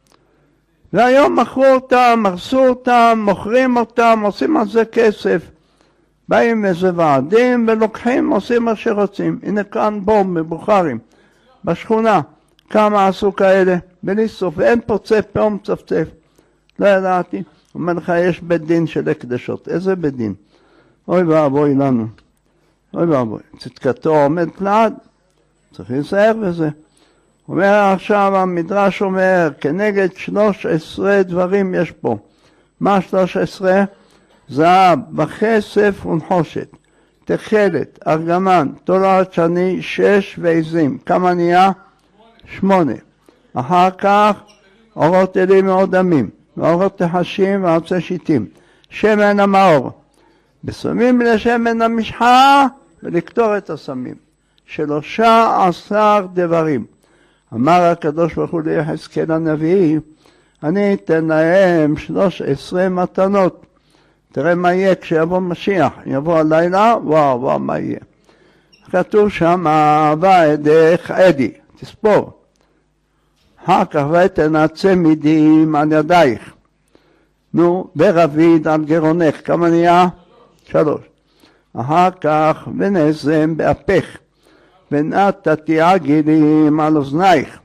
והיום מכרו אותם, הרסו אותם, מוכרים אותם, עושים על זה כסף. באים איזה ועדים ולוקחים, עושים מה שרוצים. הנה כאן בו מבוחרים, בשכונה, כמה עשו כאלה, בלי סוף, ואין פוצה פה ומצפצף. לא ידעתי, אומר לך, יש בית דין של הקדשות. איזה בית דין? אוי ואבוי לנו, אוי ואבוי. צדקתו עומד לעד, צריך להיזהר בזה. אומר עכשיו, המדרש אומר, כנגד שלוש עשרה דברים יש פה. מה שלוש עשרה? זהב, וכסף ונחושת, תכלת, ארגמן, תולעת שני, שש ועזים. כמה נהיה? שמונה. אחר כך, אורות אלים מאודמים, ואורות תחשים ועצי שיטים. שמן המאור. בסמים לשמן המשחה ולקטור את הסמים. שלושה עשר דברים. אמר הקדוש ברוך הוא ליחזקאל הנביא, אני אתן להם שלוש עשרה מתנות. תראה מה יהיה כשיבוא משיח, יבוא הלילה, וואו וואו מה יהיה. כתוב שם, ועדך עדי, תספור. אחר כך ותנעצי מידים על ידייך. נו, ורביד על גרונך, כמה נהיה? שלוש. אחר כך ונזם באפך. ונתתי עגילים על אוזנייך.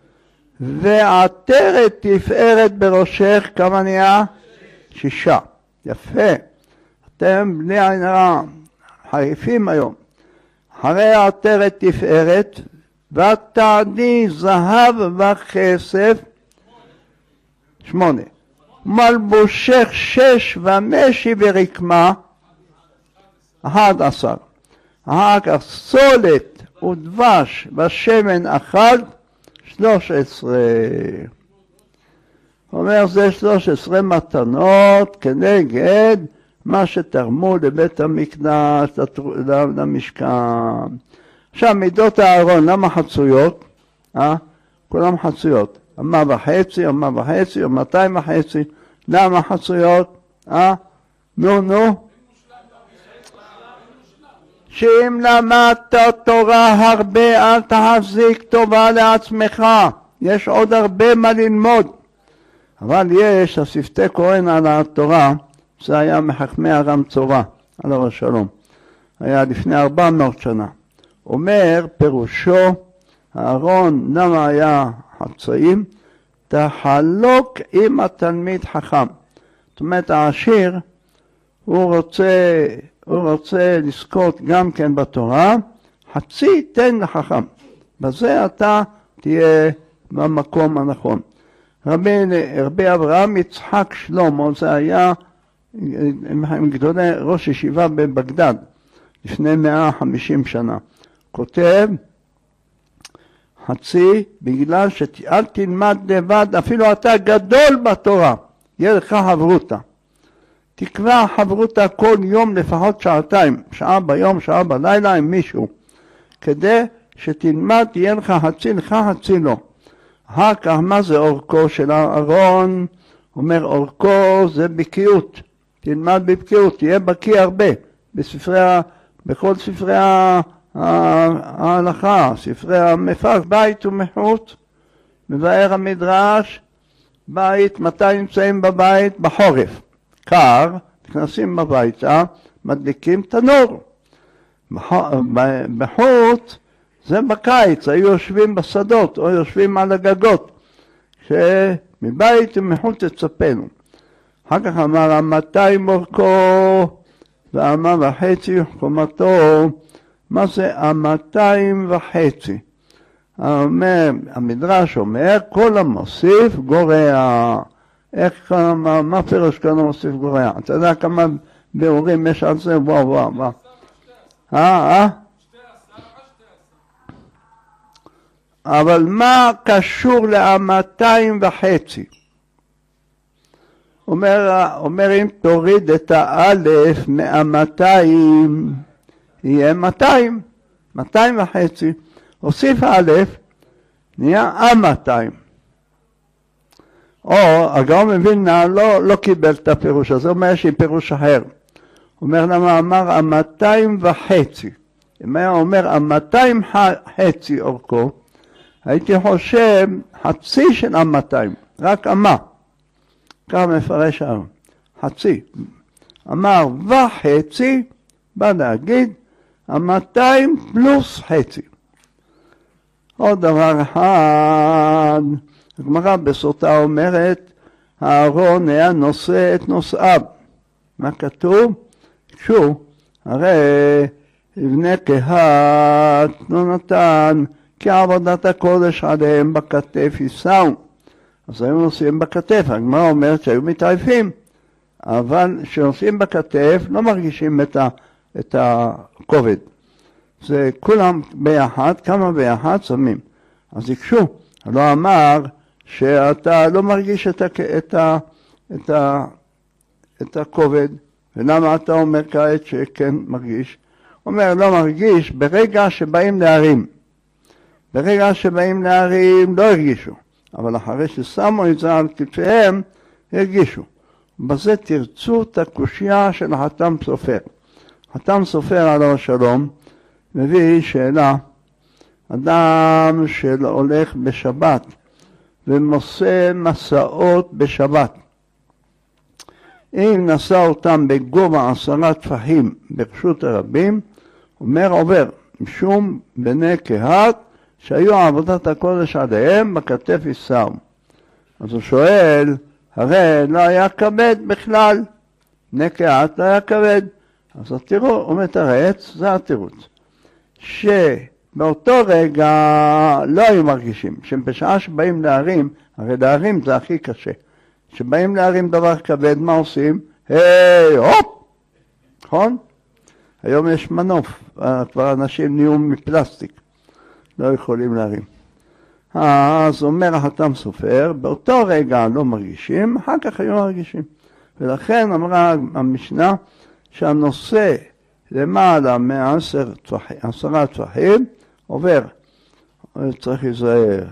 ועטרת תפארת בראשך, כמה נהיה? שישה. יפה. אתם בני עין הרע, חריפים היום. אחרי עטרת תפארת, ותעדי זהב וכסף, שמונה. מלבושך שש ומשי ורקמה, אחד עשר. אחר כך סולת ודבש ושמן אחד, שלוש עשרה. אומר זה שלוש עשרה מתנות כנגד מה שתרמו לבית המקדש, למשכן. עכשיו מידות הארון, למה חצויות? אה? כולם חצויות. אמה וחצי, אמה וחצי, או מאתיים וחצי. למה חצויות? אה? נו, נו. שאם למדת תורה הרבה, אל תחזיק טובה לעצמך. יש עוד הרבה מה ללמוד. אבל יש, השפתי כהן על התורה, זה היה מחכמי ארם צורה, עליו השלום. היה לפני ארבע מאות שנה. אומר פירושו, הארון, למה היה חצאים? תחלוק עם התלמיד חכם. זאת אומרת, העשיר, הוא רוצה, הוא רוצה לזכות גם כן בתורה, חצי תן לחכם. בזה אתה תהיה במקום הנכון. רבי, רבי אברהם יצחק שלמה, זה היה עם גדולי ראש ישיבה בבגדד, לפני מאה וחמישים שנה. כותב, חצי בגלל שאל תלמד לבד, אפילו אתה גדול בתורה, יהיה לך חברותה. תקבע חברותה כל יום לפחות שעתיים, שעה ביום, שעה בלילה עם מישהו, כדי שתלמד, יהיה לך חצי, לך חצי לא. אחר כך, מה זה אורכו של הארון? אומר, אורכו זה בקיאות. תלמד בבקיאות, תהיה בקיא הרבה. בספרי, בכל ספרי ההלכה, ספרי המפרש, בית ומחוץ, מבאר המדרש, בית, מתי נמצאים בבית? בחורף. קר, נכנסים בביתה, מדליקים תנור. בחוץ, זה בקיץ, היו יושבים בשדות או יושבים על הגגות, שמבית ומחוץ תצפנו. אחר כך אמר המאתיים אורכו ואמה וחצי חומתו. מה זה המאתיים וחצי? אומר, המדרש אומר, כל המוסיף גורע. איך, מה, מה פירוש כאן המוסיף גורע? אתה יודע כמה ביאורים יש על זה? וואו וואו וואו. אה, אה? אבל מה קשור למאתיים וחצי? אומר, אומר אם תוריד את האלף מהמאתיים, יהיה מאתיים, מאתיים וחצי. הוסיף האלף, נהיה המאתיים. או הגאון מווילנה לא, לא קיבל את הפירוש הזה, הוא אומר שהיא פירוש אחר. הוא אומר למה אמר המאתיים וחצי. אם היה אומר המאתיים חצי אורכו, הייתי חושב חצי של המאתיים, רק אמה. כך מפרש היום, חצי. אמר וחצי, בא להגיד, המאתיים פלוס חצי. עוד דבר אחד, הגמרא בסוטה אומרת, הארון היה נושא את נושאיו. מה כתוב? שוב, הרי לבני קהת לא נתן, כי עבודת הקודש עליהם בכתף יישאו. אז היו נושאים בכתף, הגמרא אומרת שהיו מתעייפים, אבל כשנושאים בכתף לא מרגישים את, ה, את הכובד. זה כולם ביחד, כמה ביחד שמים. אז יקשו, לא אמר שאתה לא מרגיש את, ה, את, ה, את, ה, את הכובד, ולמה אתה אומר כעת שכן מרגיש? אומר לא מרגיש ברגע שבאים להרים. ברגע שבאים להרים לא הרגישו, אבל אחרי ששמו את זה על כתפיהם, הרגישו. בזה תרצו את הקושיה של החתם סופר. חתם סופר עליו השלום, מביא שאלה, אדם שהולך בשבת, ומוסע מסעות בשבת. אם נשא אותם בגובה עשרה טפחים ברשות הרבים, אומר עובר, משום בני קהת, שהיו עבודת הקודש עליהם בכתף יישאו. אז הוא שואל, הרי לא היה כבד בכלל, בני קהת לא היה כבד. אז התירוץ, הוא מתרץ, זה התירוץ. שבאותו רגע לא היו מרגישים, שבשעה שבאים להרים, הרי להרים זה הכי קשה. שבאים להרים דבר כבד, מה עושים? היי, הופ! נכון? היום יש מנוף, כבר אנשים נהיו מפלסטיק. לא יכולים להרים. אז אומר החתם סופר, באותו רגע לא מרגישים, אחר כך היו מרגישים. ולכן אמרה המשנה שהנושא למעלה מעשרה טפחים עובר, צריך להיזהר.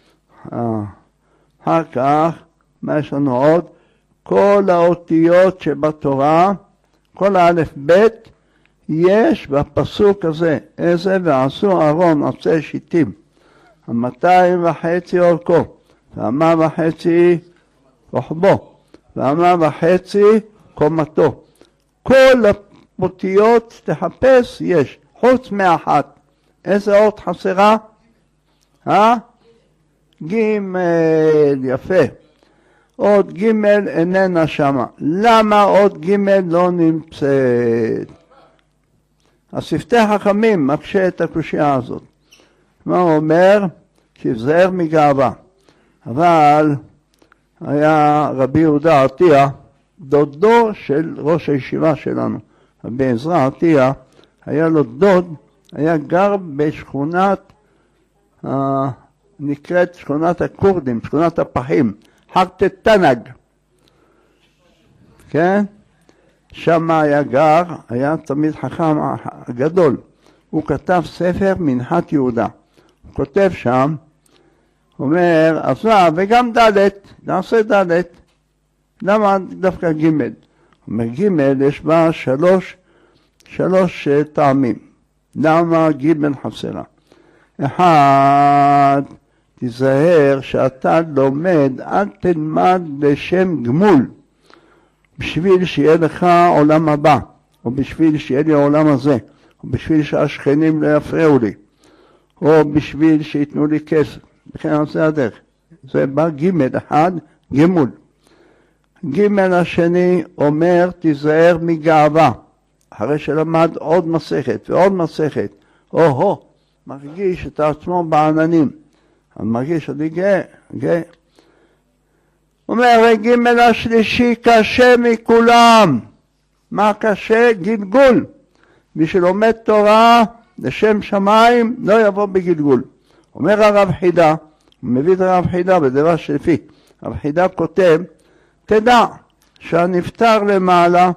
אחר כך, מה יש לנו עוד? כל האותיות שבתורה, כל האלף בית, יש בפסוק הזה, איזה ועשו ארון עצי שיטים, המאתיים וחצי אורכו, והמה וחצי רוחבו, והמה וחצי קומתו. כל האותיות תחפש יש, חוץ מאחת. איזה אות חסרה? אה? ג' יפה. אות ג' איננה שמה. למה אות ג' לא נמצאת? השפתי חכמים מקשה את הקושיה הזאת. מה הוא אומר? שיזהר מגאווה. אבל היה רבי יהודה עטיה, דודו של ראש הישיבה שלנו. רבי עזרא עטיה, היה לו דוד, היה גר בשכונת, אה, נקראת שכונת הכורדים, שכונת הפחים, חרטט תנג. כן? שם היה גר, היה תמיד חכם גדול. הוא כתב ספר מנחת יהודה. הוא כותב שם, אומר, עשה וגם ד', נעשה ד'. למה דווקא ג'? אומר ג' יש בה שלוש, שלוש טעמים. למה ג' חסרה? אחד, תיזהר שאתה לומד, אל תלמד לשם גמול. בשביל שיהיה לך עולם הבא, או בשביל שיהיה לי העולם הזה, או בשביל שהשכנים לא יפריעו לי, או בשביל שיתנו לי כסף. בכן זה הדרך. זה בא ג' אחד, גמול. ג' השני אומר, תיזהר מגאווה. אחרי שלמד עוד מסכת ועוד מסכת, או-הו, מרגיש את עצמו בעננים. אני מרגיש, אני גאה, גאה. אומר, ג' השלישי קשה מכולם. מה קשה? גלגול. מי שלומד תורה לשם שמיים לא יבוא בגלגול. אומר הרב חידה, הוא מביא את הרב חידה בדבר שלפי. הרב חידה כותב, תדע שהנפטר למעלה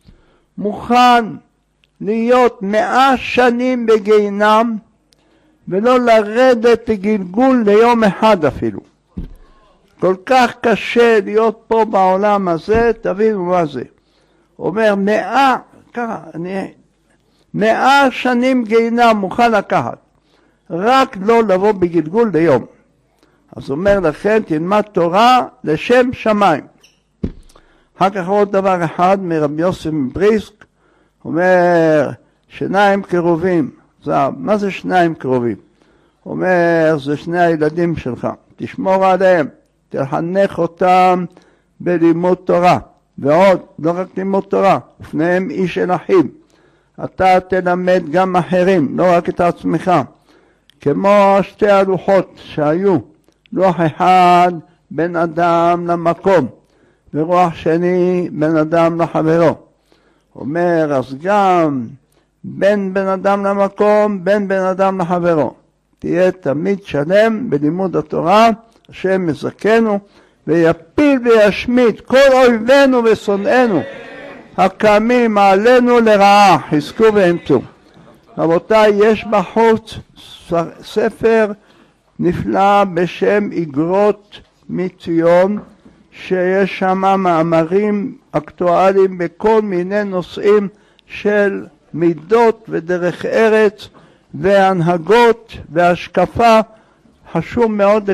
מוכן להיות מאה שנים בגיהינום ולא לרדת לגלגול ליום אחד אפילו. כל כך קשה להיות פה בעולם הזה, תבינו מה זה. אומר מאה, ככה, אני, מאה שנים גיהינום מוכן לקחת, רק לא לבוא בגלגול ליום. אז אומר לכן, תלמד תורה לשם שמיים. אחר כך עוד דבר אחד מרבי יוסף מבריסק, אומר, שניים קרובים, זה, מה זה שניים קרובים? אומר, זה שני הילדים שלך, תשמור עליהם, תחנך אותם בלימוד תורה, ועוד, לא רק לימוד תורה, לפניהם איש אל אחיו. אתה תלמד גם אחרים, לא רק את עצמך. כמו שתי הלוחות שהיו, לוח אחד בין אדם למקום, ורוח שני בין אדם לחברו. אומר, אז גם בין בן אדם למקום, בין בן אדם לחברו. תהיה תמיד שלם בלימוד התורה, השם מזכנו, ויפיל וישמיד כל אויבינו ושונאינו, הקמים עלינו לרעה, חזקו ואמצו. רבותיי, יש בחוץ ספר נפלא בשם איגרות מציון, שיש שם מאמרים אקטואליים בכל מיני נושאים של מידות ודרך ארץ והנהגות והשקפה. חשוב מאוד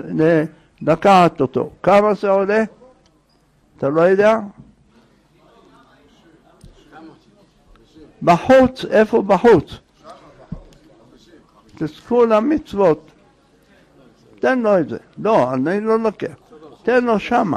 לקחת אותו. כמה זה עולה? אתה לא יודע? בחוץ, איפה בחוץ? תזכו למצוות. תן לו את זה. לא, אני לא לוקח. תן לו שמה.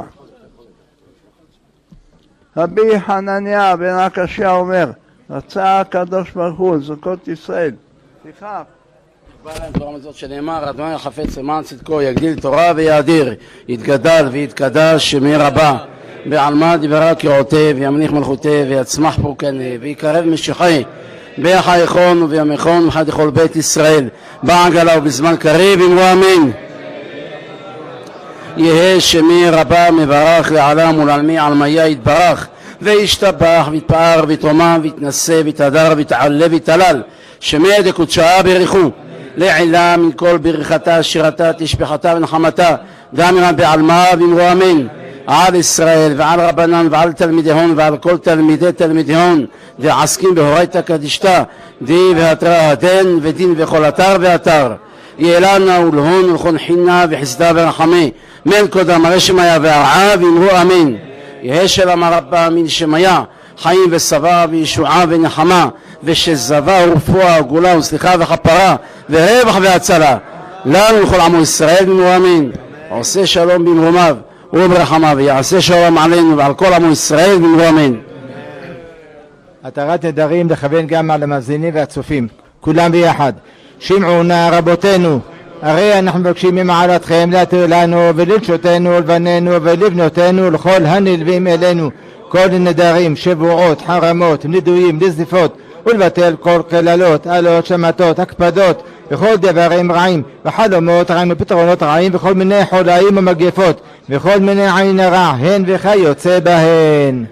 רבי חנניה בן עקשיא אומר, רצה הקדוש ברוך הוא זכות ישראל. סליחה. בא להם תורה מזאת שנאמר, אדוני החפץ למען צדקו יגדיל תורה ויאדיר, יתגדל ויתקדש שמי רבה, בעלמא דברה קראותיה וימליך מלכותיה ויצמח פורקניה ויקרב משיחי ביחייכון ובימיכון מחד לכל בית ישראל בעגלה ובזמן קריב אמרו אמן. יהא שמי רבה מברך לעלם ולעלמי עלמיה יתברך וישתבח ויתפאר ויתרומם ויתנשא ויתהדר ויתעלה ויתהלל שמי דקודשאה בריחו לעילה מן כל ברכתה שירתה תשבחתה ונחמתה דאמרה בעלמה ואמרו אמן על ישראל ועל רבנן ועל תלמידיהון ועל כל תלמידי תלמידיהון ועסקים בהורייתא קדישתא די והתרא הדן ודין וכל אתר ואתר יעלנה ולהון ולכון חינה וחסדה ורחמי מן קודם הרשמיה והרעה ואמרו אמן יהא שלום רבה מן שמיה חיים ושבע וישועה ונחמה ושזבה ורפואה וגאולה וסליחה וכפרה ורווח והצלה לנו לכל עמו ישראל ואמרו אמן עושה שלום במרומיו וברחמיו ויעשה שלום עלינו ועל כל עמו ישראל ואמרו אמן. התרת נדרים לכוון גם על המאזינים והצופים כולם ביחד. שמעו נא רבותינו, הרי אנחנו מבקשים ממעלתכם להתיר לנו ולנשותנו ולבנינו ולבנותינו לכל הנלווים אלינו כל נדרים, שבועות, חרמות, נידויים, נזיפות ולבטל כל קללות, עלות, שמתות, הקפדות וכל דברים רעים וחלומות רעים ופתרונות רעים וכל מיני חולאים ומגפות וכל מיני עין הרע הן וכיוצא בהן.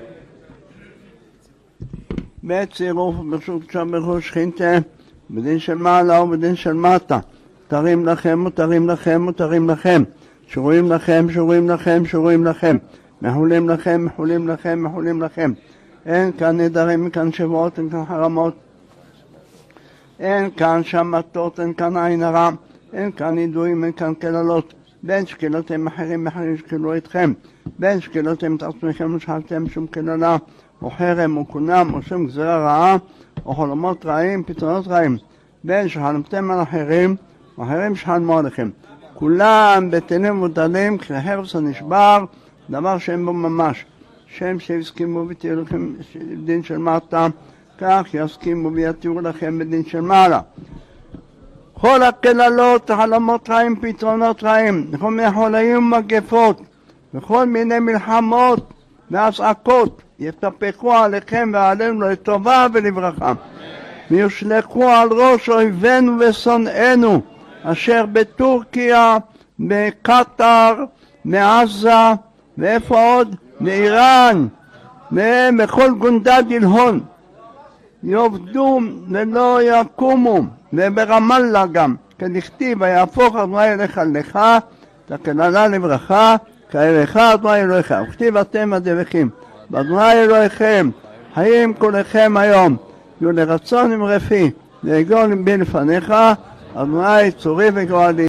בצירוף ברשות שם בראש שכינתה בדין של מעלה ובדין של מטה תרים לכם ותרים לכם ותרים לכם שרויים לכם שרויים לכם שרויים לכם מחולים לכם מחולים לכם מחולים לכם אין כאן נדרים, אין כאן שבועות, אין כאן חרמות אין כאן שמתות, אין כאן עין הרע אין כאן נידויים, אין כאן קללות בין שקלותם אחרים אחרים שקלו אתכם בין שקלותם את עצמכם ושחלתם שום קללה או חרם או קונם או שום גזרה רעה או חלומות רעים, פתרונות רעים בין שחלמתם על אחרים ואחרים שחלמו עליכם כולם בטלים ובטלים כחרס הנשבר דבר שאין בו ממש שם שיסכימו ותראו לכם דין של מטה כך יסכימו ויתירו לכם בדין של מעלה כל הקללות, חלומות רעים, פתרונות רעים וכל מיני חולאים ומגפות וכל מיני מלחמות והזעקות יתהפכו עליכם ועלינו לטובה ולברכה ויושלכו על ראש אויבינו ושונאינו אשר בטורקיה, בקטר, מעזה ואיפה עוד? מאיראן ומכל גונדת דלהון יעבדו ולא יקומו וברמאללה גם כדכתיב ויהפוך אדוני אליך לך תקללה לברכה כאליך אדוני אלוהיך וכתיב אתם הדבקים ואדוני אלוהיכם חיים כולכם היום יהיו לרצון עם רפי ויגאל ליבי לפניך אדוני צורי וגואלי